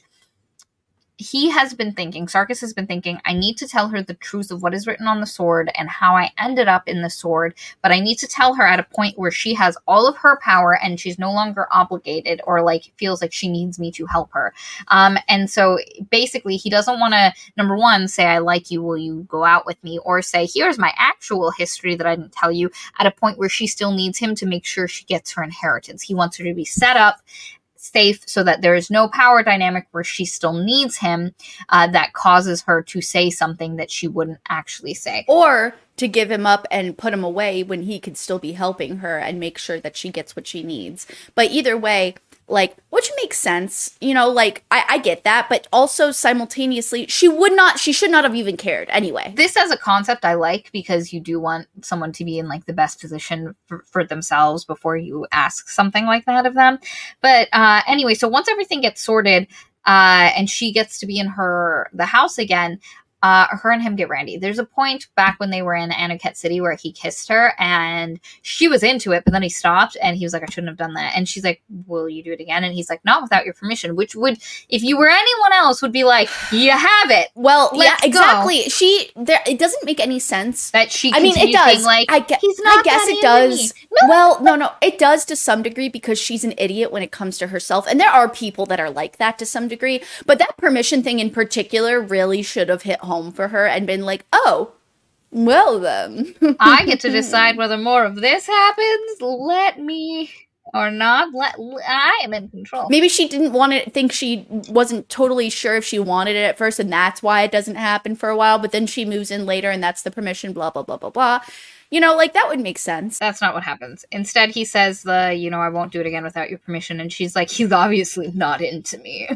he has been thinking, Sarkis has been thinking, I need to tell her the truth of what is written on the sword and how I ended up in the sword, but I need to tell her at a point where she has all of her power and she's no longer obligated or like feels like she needs me to help her. Um, and so basically he doesn't want to, number one, say, I like you, will you go out with me? Or say, here's my actual history that I didn't tell you, at a point where she still needs him to make sure she gets her inheritance. He wants her to be set up safe so that there is no power dynamic where she still needs him uh, that causes her to say something that she wouldn't actually say. Or to give him up and put him away when he could still be helping her and make sure that she gets what she needs. But either way, like, which makes sense, you know, like, I, I get that, but also simultaneously, she would not, she should not have even cared anyway. This as a concept I like because you do want someone to be in, like, the best position for, for themselves before you ask something like that of them. But uh, anyway, so once everything gets sorted uh, and she gets to be in her, the house again, Uh, her and him get randy. There's a point back when they were in Anuket City where he kissed her and she was into it, but then he stopped and he was like, I shouldn't have done that. And she's like, will you do it again? And he's like, not without your permission, which would, if you were anyone else, would be like, you have it. Well, Let's yeah, exactly. go. She, there, it doesn't make any sense. That she I mean, it does. Like, I, ge- he's not I guess that it into does. me. No. Well, no, no, it does to some degree because she's an idiot when it comes to herself. And there are people that are like that to some degree. But that permission thing in particular really should have hit home for her and been like, oh, well then. I get to decide whether more of this happens. Let me or not. Let I am in control. Maybe she didn't want to think she wasn't totally sure if she wanted it at first, and that's why it doesn't happen for a while. But then she moves in later, and that's the permission, blah, blah, blah, blah, blah. You know, like, that would make sense. That's not what happens. Instead, he says the, you know, I won't do it again without your permission. And she's like, he's obviously not into me.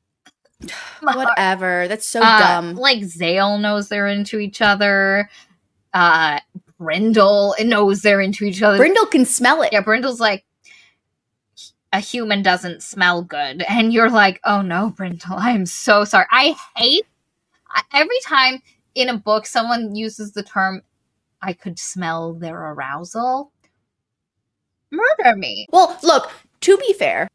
Whatever. That's so uh, dumb. Like, Zale knows they're into each other. Uh, Brindle knows they're into each other. Brindle can smell it. Yeah, Brindle's like, a human doesn't smell good. And you're like, oh no, Brindle, I'm so sorry. I hate, every time in a book someone uses the term, I could smell their arousal. Murder me. Well, look, to be fair,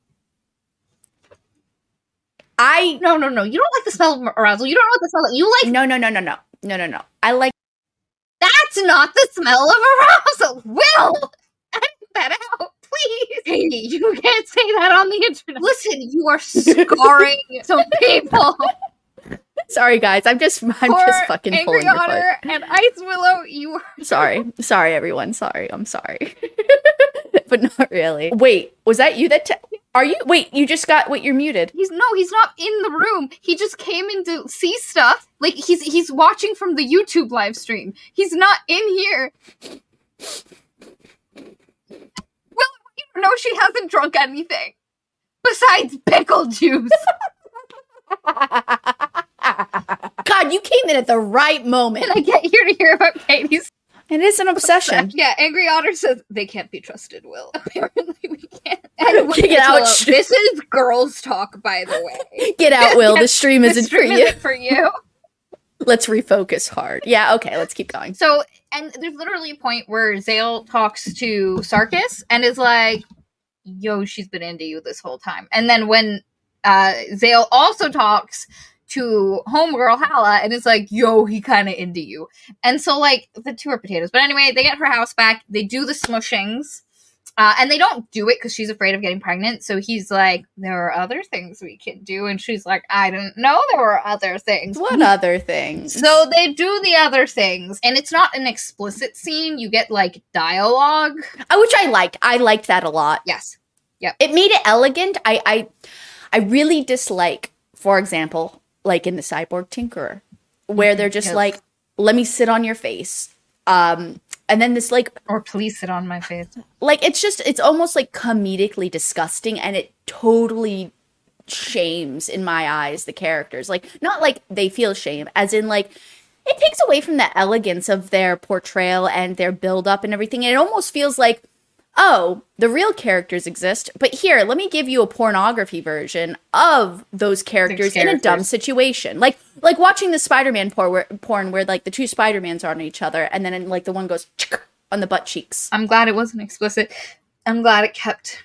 I... No, no, no. You don't like the smell of arousal. You don't like the smell of... You like... No, no, no, no, no. No, no, no. I like... That's not the smell of arousal. Will! Edit that out, please. Hey, you can't say that on the internet. Listen, you are scarring some people. Sorry, guys. I'm just, I'm Poor just fucking Angry pulling your Otter foot. and Ice Willow, you were... Sorry. Sorry, everyone. Sorry. I'm sorry. But not really. Wait, was that you that... Te- Are you? Wait, you just got... Wait, you're muted. He's no, he's not in the room. He just came in to see stuff. Like, he's he's watching from the YouTube live stream. He's not in here. Well, you know she hasn't drunk anything. Besides pickle juice. God, you came in at the right moment. And I get here to hear about Katie's... It is an obsession. Yeah, Angry Otter says, they can't be trusted, Will. Apparently we can't. And Get out. Willow, this is girls talk, by the way. Get out, Will. The stream The isn't stream for you. isn't for you. Let's refocus hard. Yeah, okay, let's keep going. So, and there's literally a point where Zale talks to Sarkis and is like, yo, she's been into you this whole time. And then when uh, Zale also talks to homegirl Hala and is like, yo, he kind of into you. And so, like, the two are potatoes. But anyway, they get her house back. They do the smushings. Uh, and they don't do it because she's afraid of getting pregnant. So he's like, there are other things we can do. And she's like, I didn't know there were other things. What other things? So they do the other things. And it's not an explicit scene. You get, like, dialogue. Uh, Which I liked. I liked that a lot. Yes. Yep. It made it elegant. I, I, I really dislike, for example, like in the Cyborg Tinkerer, where they're just Yes. like, let me sit on your face. Um, and then this like, Or please sit on my face. like, it's just, it's almost like comedically disgusting, and it totally shames, in my eyes, the characters. Like, not like they feel shame, as in like, it takes away from the elegance of their portrayal and their build-up and everything. And it almost feels like, oh, the real characters exist, but here, let me give you a pornography version of those characters, characters. in a dumb situation. Like like watching the Spider-Man porn where, porn where like the two Spider-Mans are on each other, and then like the one goes on the butt cheeks. I'm glad it wasn't explicit. I'm glad it kept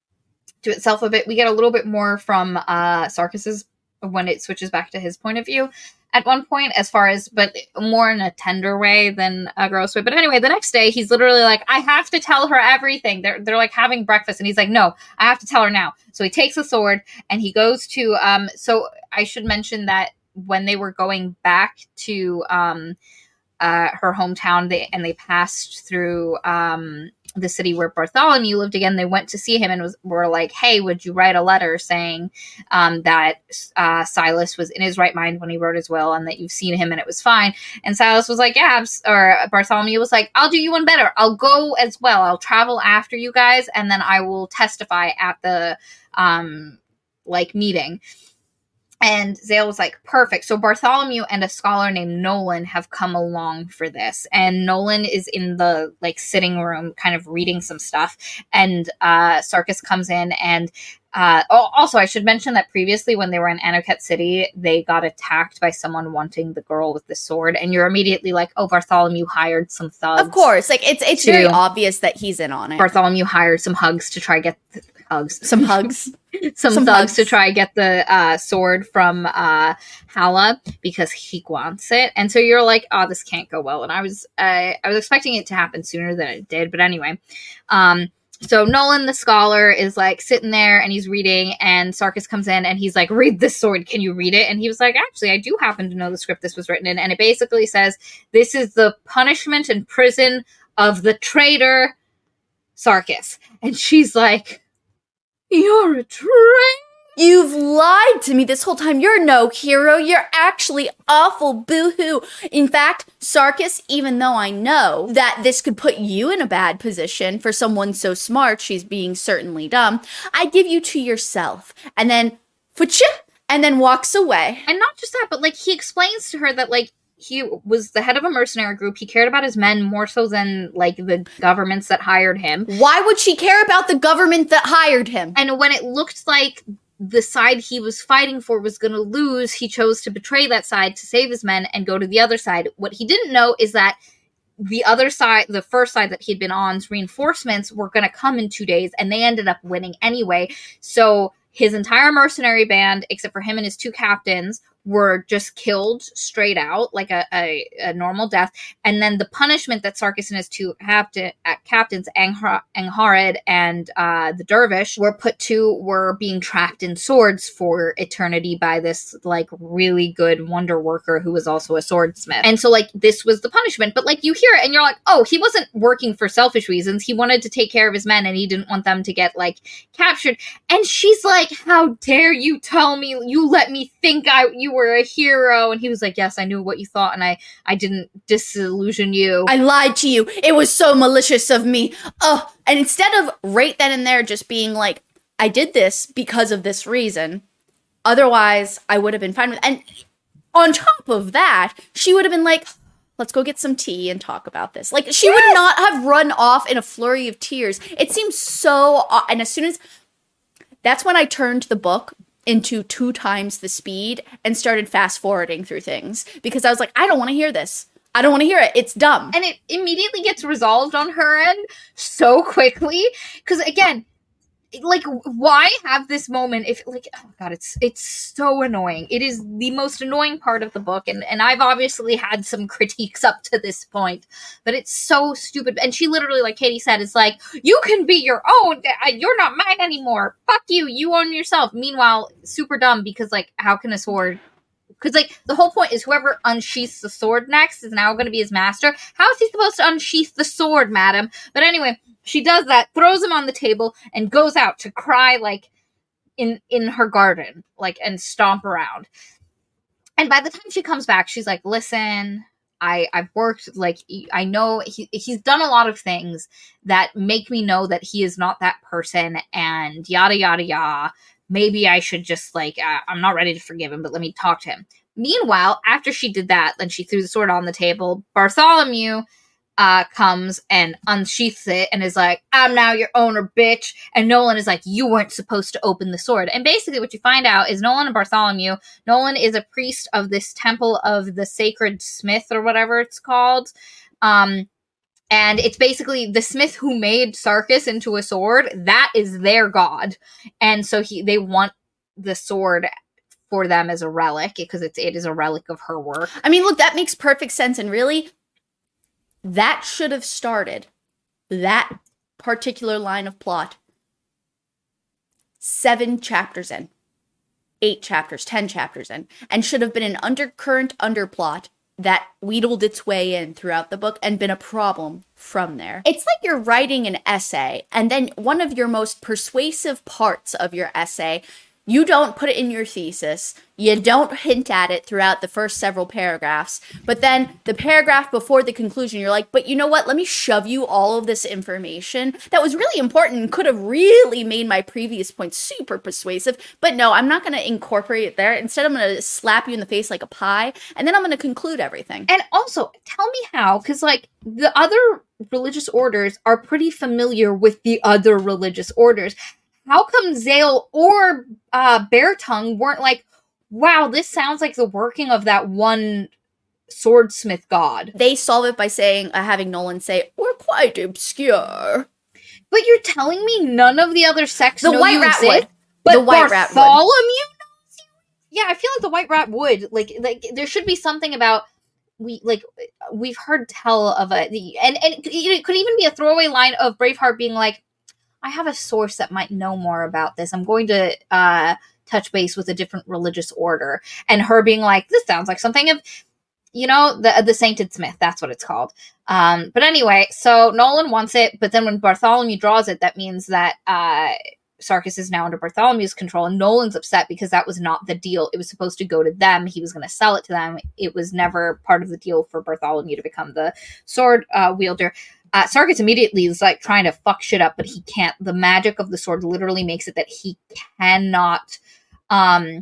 to itself a bit. We get a little bit more from uh, Sarkis's when it switches back to his point of view at one point, as far as, but more in a tender way than a gross way. But anyway, the next day, he's literally like, I have to tell her everything. They're, they're like having breakfast, and he's like, no, I have to tell her now. So he takes a sword, and he goes to, um, so I should mention that when they were going back to um, uh, her hometown, they and they passed through um, the city where Bartholomew lived again, they went to see him and was were like, hey, would you write a letter saying um, that uh, Silas was in his right mind when he wrote his will, and that you've seen him and it was fine? And Silas was like, yeah, or Bartholomew was like, I'll do you one better. I'll go as well. I'll travel after you guys, and then I will testify at the um, like meeting. And Zale was like, perfect. So Bartholomew and a scholar named Nolan have come along for this. And Nolan is in the like sitting room kind of reading some stuff. And uh, Sarkis comes in and uh, oh, also I should mention that previously when they were in Anoket City, they got attacked by someone wanting the girl with the sword. And you're immediately like, oh, Bartholomew hired some thugs. Of course. Like it's it's to- very obvious that he's in on it. Bartholomew hired some hugs to try get th- hugs. Some hugs. some, Some thugs hugs. to try get the uh, sword from uh, Hala because he wants it, and so you're like, "Oh, this can't go well." And I was, uh, I was expecting it to happen sooner than it did, but anyway. Um, so Nolan, the scholar, is like sitting there and he's reading, and Sarkis comes in and he's like, "Read this sword. Can you read it?" And he was like, "Actually, I do happen to know the script this was written in," and it basically says, "This is the punishment and prison of the traitor Sarkis," and she's like, "You're a traitor." You've lied to me this whole time. You're no hero. You're actually awful. Boo-hoo. In fact, Sarkis, even though I know that this could put you in a bad position for someone so smart, she's being certainly dumb, I give you to yourself. And then, fucha, and then walks away. And not just that, but like he explains to her that like he was the head of a mercenary group. He cared about his men more so than like the governments that hired him. Why would she care about the government that hired him? And when it looked like the side he was fighting for was going to lose, he chose to betray that side to save his men and go to the other side. What he didn't know is that the other side, the first side that he'd been on's reinforcements were going to come in two days, and they ended up winning anyway. So his entire mercenary band, except for him and his two captains, were just killed straight out, like a, a, a normal death. And then the punishment that Sarkis and his two captain, uh, captains, Anghar- Angharad and uh, the Dervish, were put to were being trapped in swords for eternity by this, like, really good wonder worker who was also a swordsmith. And so, like, this was the punishment. But, like, you hear it and you're like, oh, he wasn't working for selfish reasons. He wanted to take care of his men and he didn't want them to get, like, captured. And she's like, how dare you tell me, you let me think I you were a hero. And he was like, yes, I knew what you thought, and I I didn't disillusion you. I lied to you. It was so malicious of me. Oh, and instead of right then and there just being like, I did this because of this reason, otherwise I would have been fine with it. And on top of that, she would have been like, let's go get some tea and talk about this. Like, she yes! would not have run off in a flurry of tears. It seems so, and as soon as, that's when I turned the book into two times the speed and started fast forwarding through things, because I was like, I don't want to hear this. I don't want to hear it. It's dumb. And it immediately gets resolved on her end so quickly. Because again, like, why have this moment if, like, oh god, it's it's so annoying. It is the most annoying part of the book, and, and I've obviously had some critiques up to this point, but it's so stupid. And she literally, like Katie said, is like, you can be your own, you're not mine anymore, fuck you, you own yourself. Meanwhile, super dumb, because, like, how can a sword... Because, like, the whole point is whoever unsheaths the sword next is now going to be his master. How is he supposed to unsheath the sword, madam? But anyway, she does that, throws him on the table, and goes out to cry, like, in, in her garden, like, and stomp around. And by the time she comes back, she's like, listen, I, I've worked, like, I know he, he's done a lot of things that make me know that he is not that person, and yada, yada, yada. Maybe I should just, like, uh, I'm not ready to forgive him, but let me talk to him. Meanwhile, after she did that, then she threw the sword on the table. Bartholomew uh, comes and unsheaths it and is like, I'm now your owner, bitch. And Nolan is like, you weren't supposed to open the sword. And basically what you find out is Nolan and Bartholomew, Nolan is a priest of this temple of the Sacred Smith or whatever it's called. Um, and it's basically the smith who made Sarkis into a sword. That is their god. And so he they want the sword for them as a relic because it's it is a relic of her work. I mean, look, that makes perfect sense. And really, that should have started that particular line of plot seven chapters in, eight chapters, ten chapters in, and should have been an undercurrent underplot that wheedled its way in throughout the book and been a problem from there. It's like you're writing an essay, and then one of your most persuasive parts of your essay, you don't put it in your thesis, you don't hint at it throughout the first several paragraphs, but then the paragraph before the conclusion, you're like, but you know what, let me shove you all of this information that was really important and could have really made my previous point super persuasive, but no, I'm not going to incorporate it there. Instead, I'm going to slap you in the face like a pie, and then I'm going to conclude everything. And also, tell me how, because, like, the other religious orders are pretty familiar with the other religious orders. How come Zale or uh, Beartongue weren't like, wow, this sounds like the working of that one swordsmith god? They solve it by saying, uh, having Nolan say, we're quite obscure. But you're telling me none of the other sects the know white you rat exist? would. But the white rat would. Bartholomew knows you? Yeah, I feel like the white rat would. Like, like there should be something about, we like we've heard tell of a, and, and it could even be a throwaway line of Braveheart being like, I have a source that might know more about this. I'm going to uh, touch base with a different religious order. And her being like, this sounds like something of, you know, the the Sainted Smith. That's what it's called. Um, but anyway, so Nolan wants it. But then when Bartholomew draws it, that means that uh, Sarkis is now under Bartholomew's control. And Nolan's upset because that was not the deal. It was supposed to go to them. He was going to sell it to them. It was never part of the deal for Bartholomew to become the sword uh, wielder. Uh, Sarkis immediately is like trying to fuck shit up, but he can't. The magic of the sword literally makes it that he cannot um,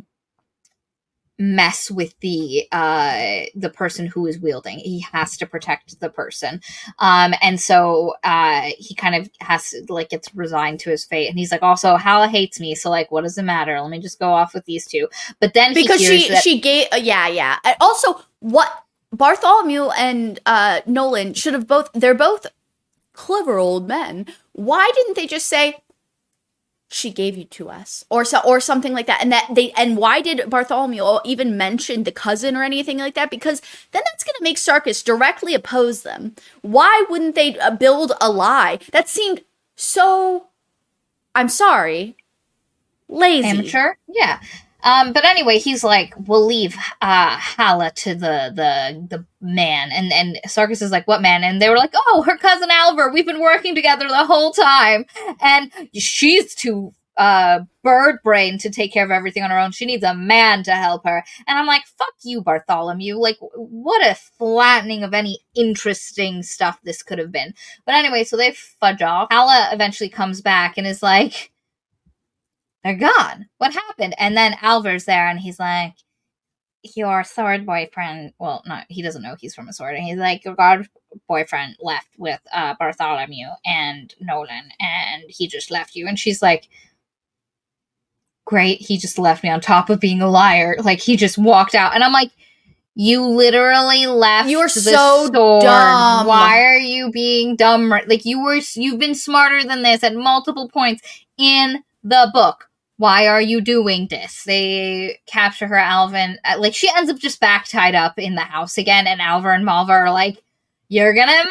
mess with the uh, the person who is wielding. He has to protect the person, um, and so uh, he kind of has to, like, gets resigned to his fate. And he's like, also, Hala hates me, so like, what does it matter? Let me just go off with these two. But then because he hears she that- she gave uh, yeah yeah. And also, what Bartholomew and uh, Nolan should have both. They're both clever old men. Why didn't they just say, she gave you to us, or so, or something like that? And that they, and why did Bartholomew even mention the cousin or anything like that? Because then that's going to make Sarkis directly oppose them. Why wouldn't they uh, build a lie? That seemed so, I'm sorry, lazy. Amateur? Yeah. Um, but anyway, he's like, we'll leave uh, Hala to the, the the man. And, and Sarkis is like, what man? And they were like, oh, her cousin Alver. We've been working together the whole time. And she's too uh, bird brain to take care of everything on her own. She needs a man to help her. And I'm like, fuck you, Bartholomew. Like, what a flattening of any interesting stuff this could have been. But anyway, so they fudge off. Hala eventually comes back and is like, they're gone. What happened? And then Alver's there, and he's like, your sword boyfriend, well, no, he doesn't know he's from a sword, and he's like, your god boyfriend left with uh, Bartholomew and Nolan, and he just left you. And she's like, great, he just left me on top of being a liar. Like, he just walked out. And I'm like, you literally left You're the so sword. dumb. Why are you being dumb? Like, you were, you've been smarter than this at multiple points in the book. Why are you doing this? They capture her, Alvin. Like, she ends up just back tied up in the house again, and Alver and Malva are like, you're gonna marry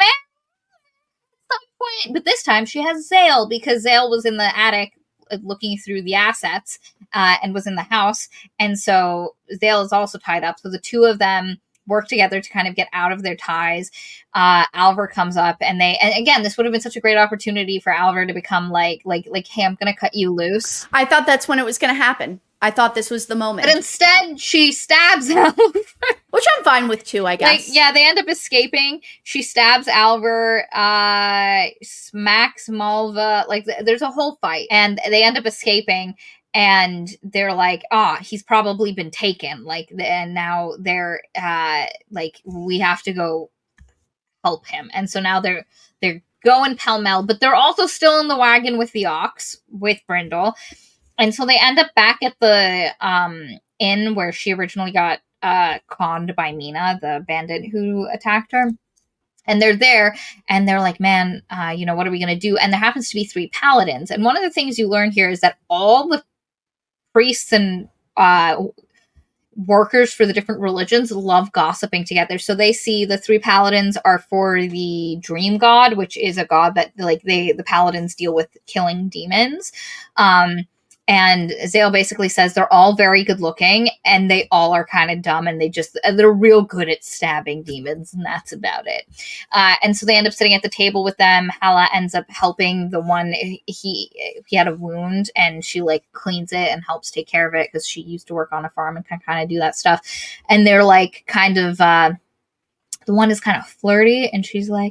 at some point. But this time she has Zale, because Zale was in the attic looking through the assets uh, and was in the house. And so Zale is also tied up. So the two of them work together to kind of get out of their ties. Uh, Alver comes up, and they, and again, this would have been such a great opportunity for Alver to become like, like, like, hey, I'm going to cut you loose. I thought that's when it was going to happen. I thought this was the moment. But instead, she stabs Alvar. Which I'm fine with, too, I guess. Like, yeah, they end up escaping. She stabs Alvar, uh, smacks Malva. Like, th- there's a whole fight. And they end up escaping. And they're like, ah, oh, he's probably been taken. Like, and now they're, uh, like, we have to go help him. And so now they're, they're going pell-mell. But they're also still in the wagon with the ox, with Brindle. And so they end up back at the um, inn where she originally got uh, conned by Mina, the bandit who attacked her. And they're there, and they're like, man, uh, you know, what are we going to do? And there happens to be three paladins. And one of the things you learn here is that all the priests and uh, workers for the different religions love gossiping together. So they see the three paladins are for the dream god, which is a god that, like, they the paladins deal with killing demons. Um And Zale basically says they're all very good looking and they all are kind of dumb and they just, they're real good at stabbing demons and that's about it. Uh, and so they end up sitting at the table with them. Hala ends up helping the one, he, he had a wound and she like cleans it and helps take care of it because she used to work on a farm and can kind of do that stuff. And they're like kind of, uh, the one is kind of flirty and she's like,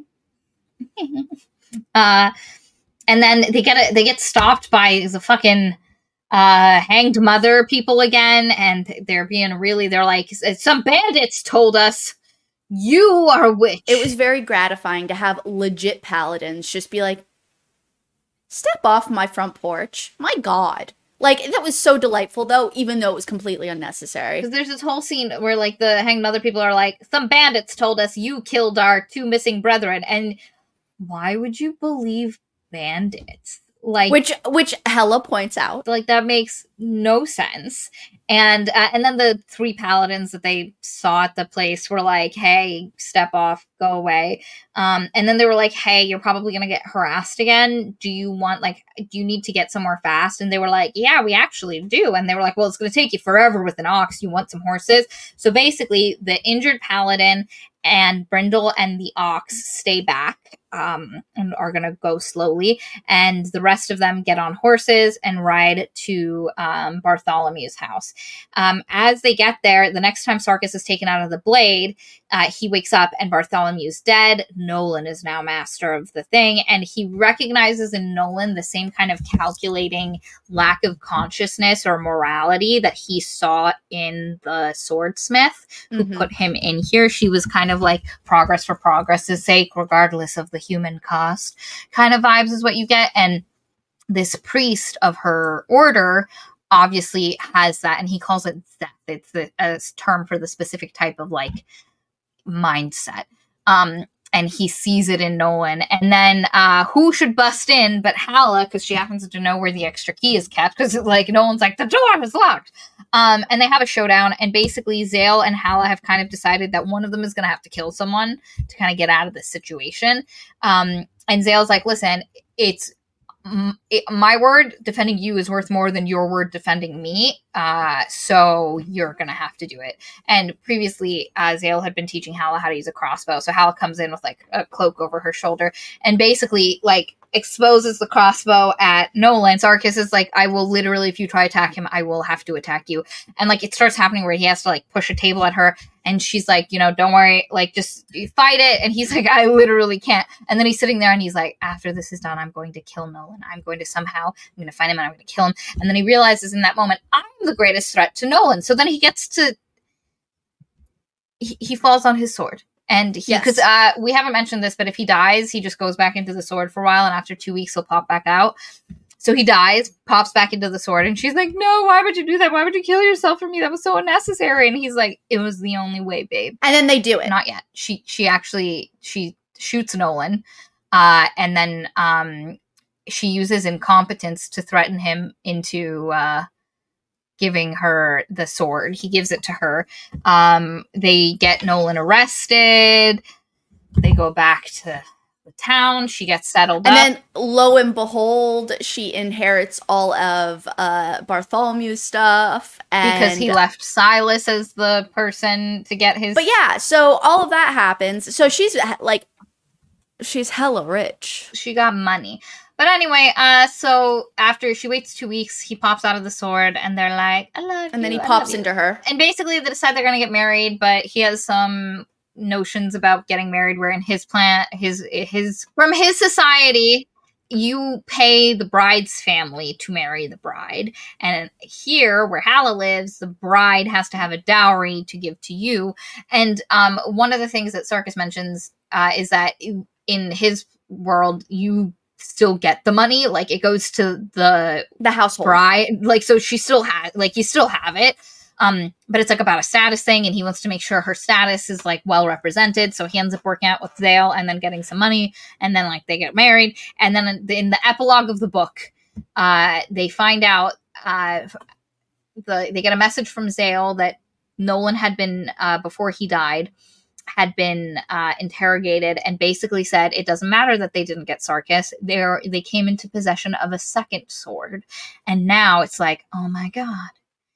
uh, And then they get a, they get stopped by the fucking uh, hanged mother people again, and they're being really, they're like, some bandits told us you are a witch. It was very gratifying to have legit paladins just be like, step off my front porch. My God. Like, that was so delightful, though, even though it was completely unnecessary. Because there's this whole scene where, like, the hanged mother people are like, some bandits told us you killed our two missing brethren, and why would you believe bandits? Like, which which Hela points out, like, that makes no sense. And uh, and then the three paladins that they saw at the place were like, hey, step off, go away. Um and then they were like, hey, you're probably gonna get harassed again. Do you want, like, do you need to get somewhere fast? And they were like, yeah, we actually do. And they were like, well, it's gonna take you forever with an ox. You want some horses? So basically the injured paladin and Brindle and the ox stay back um, and are going to go slowly. And the rest of them get on horses and ride to um, Bartholomew's house. Um, as they get there, the next time Sarkis is taken out of the blade, uh, he wakes up and Bartholomew's dead. Nolan is now master of the thing. And he recognizes in Nolan the same kind of calculating lack of consciousness or morality that he saw in the swordsmith who mm-hmm. put him in here. She was kind of like progress for progress's sake, regardless of the human cost kind of vibes is what you get. And this priest of her order obviously has that, and he calls it Zeth. It's the, a term for the specific type of like mindset. Um, and he sees it in Nolan. And then uh, who should bust in but Hala, because she happens to know where the extra key is kept, because like Nolan's like, the door is locked. Um, and they have a showdown, and basically Zale and Hala have kind of decided that one of them is going to have to kill someone to kind of get out of this situation. Um, and Zale's like, listen, it's It, my word defending you is worth more than your word defending me. Uh, so you're going to have to do it. And previously, uh, Zale had been teaching Hala how to use a crossbow. So Hala comes in with like a cloak over her shoulder and basically like exposes the crossbow at Nolan. Sarkis is like, I will literally, if you try to attack him, I will have to attack you. And like, it starts happening where he has to like push a table at her. And she's like, you know, don't worry, like, just fight it. And he's like, I literally can't. And then he's sitting there and he's like, after this is done, I'm going to kill Nolan. I'm going to somehow, I'm going to find him and I'm going to kill him. And then he realizes in that moment, I'm the greatest threat to Nolan. So then he gets to, he, he falls on his sword. And he, because yes. uh, we haven't mentioned this, but if he dies, he just goes back into the sword for a while. And after two weeks, he'll pop back out. So he dies, pops back into the sword, and she's like, no, why would you do that? Why would you kill yourself for me? That was so unnecessary. And he's like, it was the only way, babe. And then they do it. Not yet. She she actually, she shoots Nolan, uh, and then um, she uses incompetence to threaten him into uh, giving her the sword. He gives it to her. Um, they get Nolan arrested. They go back to town. She gets settled and up. And then lo and behold, she inherits all of uh Bartholomew's stuff. And because he left Silas as the person to get his... But yeah, so all of that happens. So she's like, she's hella rich. She got money. But anyway, uh, so after she waits two weeks, he pops out of the sword, and they're like, I love you. And then he I pops love you. into her. And basically, they decide they're going to get married, but he has some notions about getting married where in his plan, his, his, from his society, you pay the bride's family to marry the bride. And here, where Hala lives, the bride has to have a dowry to give to you. And um, one of the things that Sarkis mentions uh, is that in his world, you still get the money. Like, it goes to the The household. bride. Like, so she still has, like, you still have it. Um, but it's like about a status thing, and he wants to make sure her status is like well represented. So he ends up working out with Zale and then getting some money, and then like they get married. And then in the, in the epilogue of the book, uh, they find out uh, the they get a message from Zale that Nolan had been uh, before he died had been uh, interrogated and basically said it doesn't matter that they didn't get Sarkis. They they came into possession of a second sword, and now it's like, oh my god,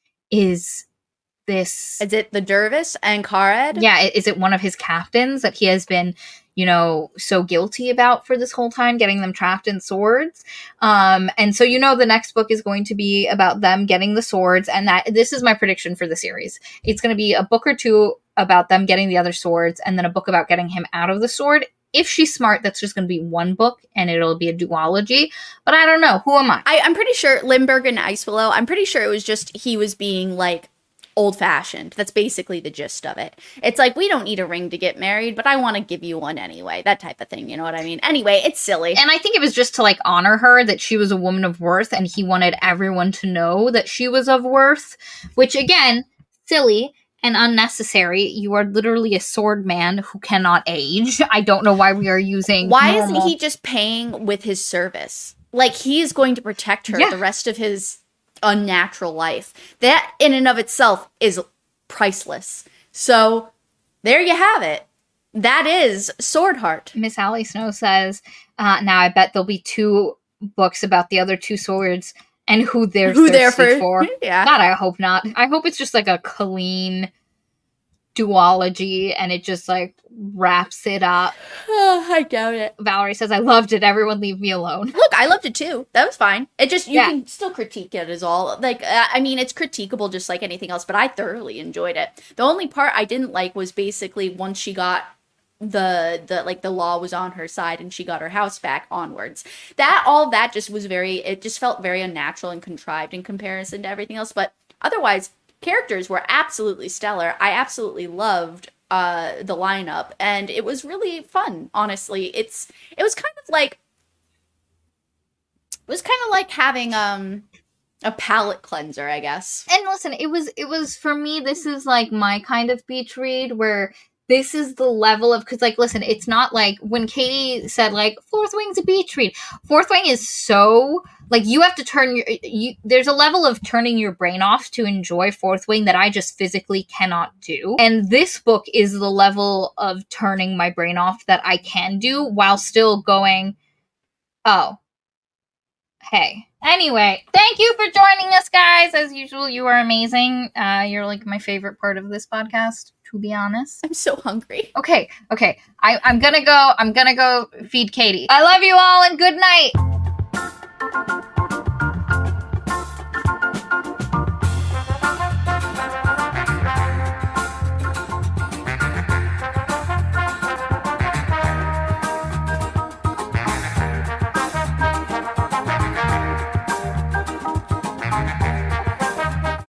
is this Is it the Dervis and Kared? yeah is it one of his captains that he has been, you know, so guilty about for this whole time, getting them trapped in swords? Um and so, you know, the next book is going to be about them getting the swords, and that this is my prediction for the series. It's going to be a book or two about them getting the other swords, and then a book about getting him out of the sword. If she's smart, that's just going to be one book, and it'll be a duology. But I don't know. Who am I? I, I'm pretty sure Limburg and Icewillow, I'm pretty sure it was just he was being, like, old-fashioned. That's basically the gist of it. It's like, we don't need a ring to get married, but I want to give you one anyway. That type of thing, you know what I mean? Anyway, it's silly. And I think it was just to, like, honor her, that she was a woman of worth, and he wanted everyone to know that she was of worth. Which, again, silly and unnecessary. You are literally a sword man who cannot age. I don't know why we are using Why normal- isn't he just paying with his service? Like, he's going to protect her Yeah. the rest of his unnatural life. That, in and of itself, is priceless. So, there you have it. That is Swordheart. Miss Allie Snow says, uh, now I bet there'll be two books about the other two swords and who they're Who thirsty they're for- for. Yeah. God, I hope not. I hope it's just like a clean duology and it just like wraps it up. Oh, I doubt it. Valerie says, I loved it. Everyone leave me alone. Look, I loved it too. That was fine. It just, you Yeah. can still critique it is all. Like, uh, I mean, it's critiquable just like anything else, but I thoroughly enjoyed it. The only part I didn't like was basically once she got the, the like, the law was on her side and she got her house back onwards. That, all that just was very, it just felt very unnatural and contrived in comparison to everything else. But otherwise, characters were absolutely stellar. I absolutely loved uh, the lineup, and it was really fun, honestly. It's, it was kind of like, it was kind of like having um a palate cleanser, I guess. And listen, it was, it was, for me, this is like my kind of beach read where this is the level of, because, like, listen, it's not like when Katie said, like, Fourth Wing's a beach read. Fourth Wing is so, like, you have to turn your, you, there's a level of turning your brain off to enjoy Fourth Wing that I just physically cannot do. And this book is the level of turning my brain off that I can do while still going, oh, hey. Anyway, thank you for joining us, guys. As usual, you are amazing. Uh, you're, like, my favorite part of this podcast, to be honest. I'm so hungry. Okay, okay. I, I'm gonna go. I'm gonna go feed Katie. I love you all and good night.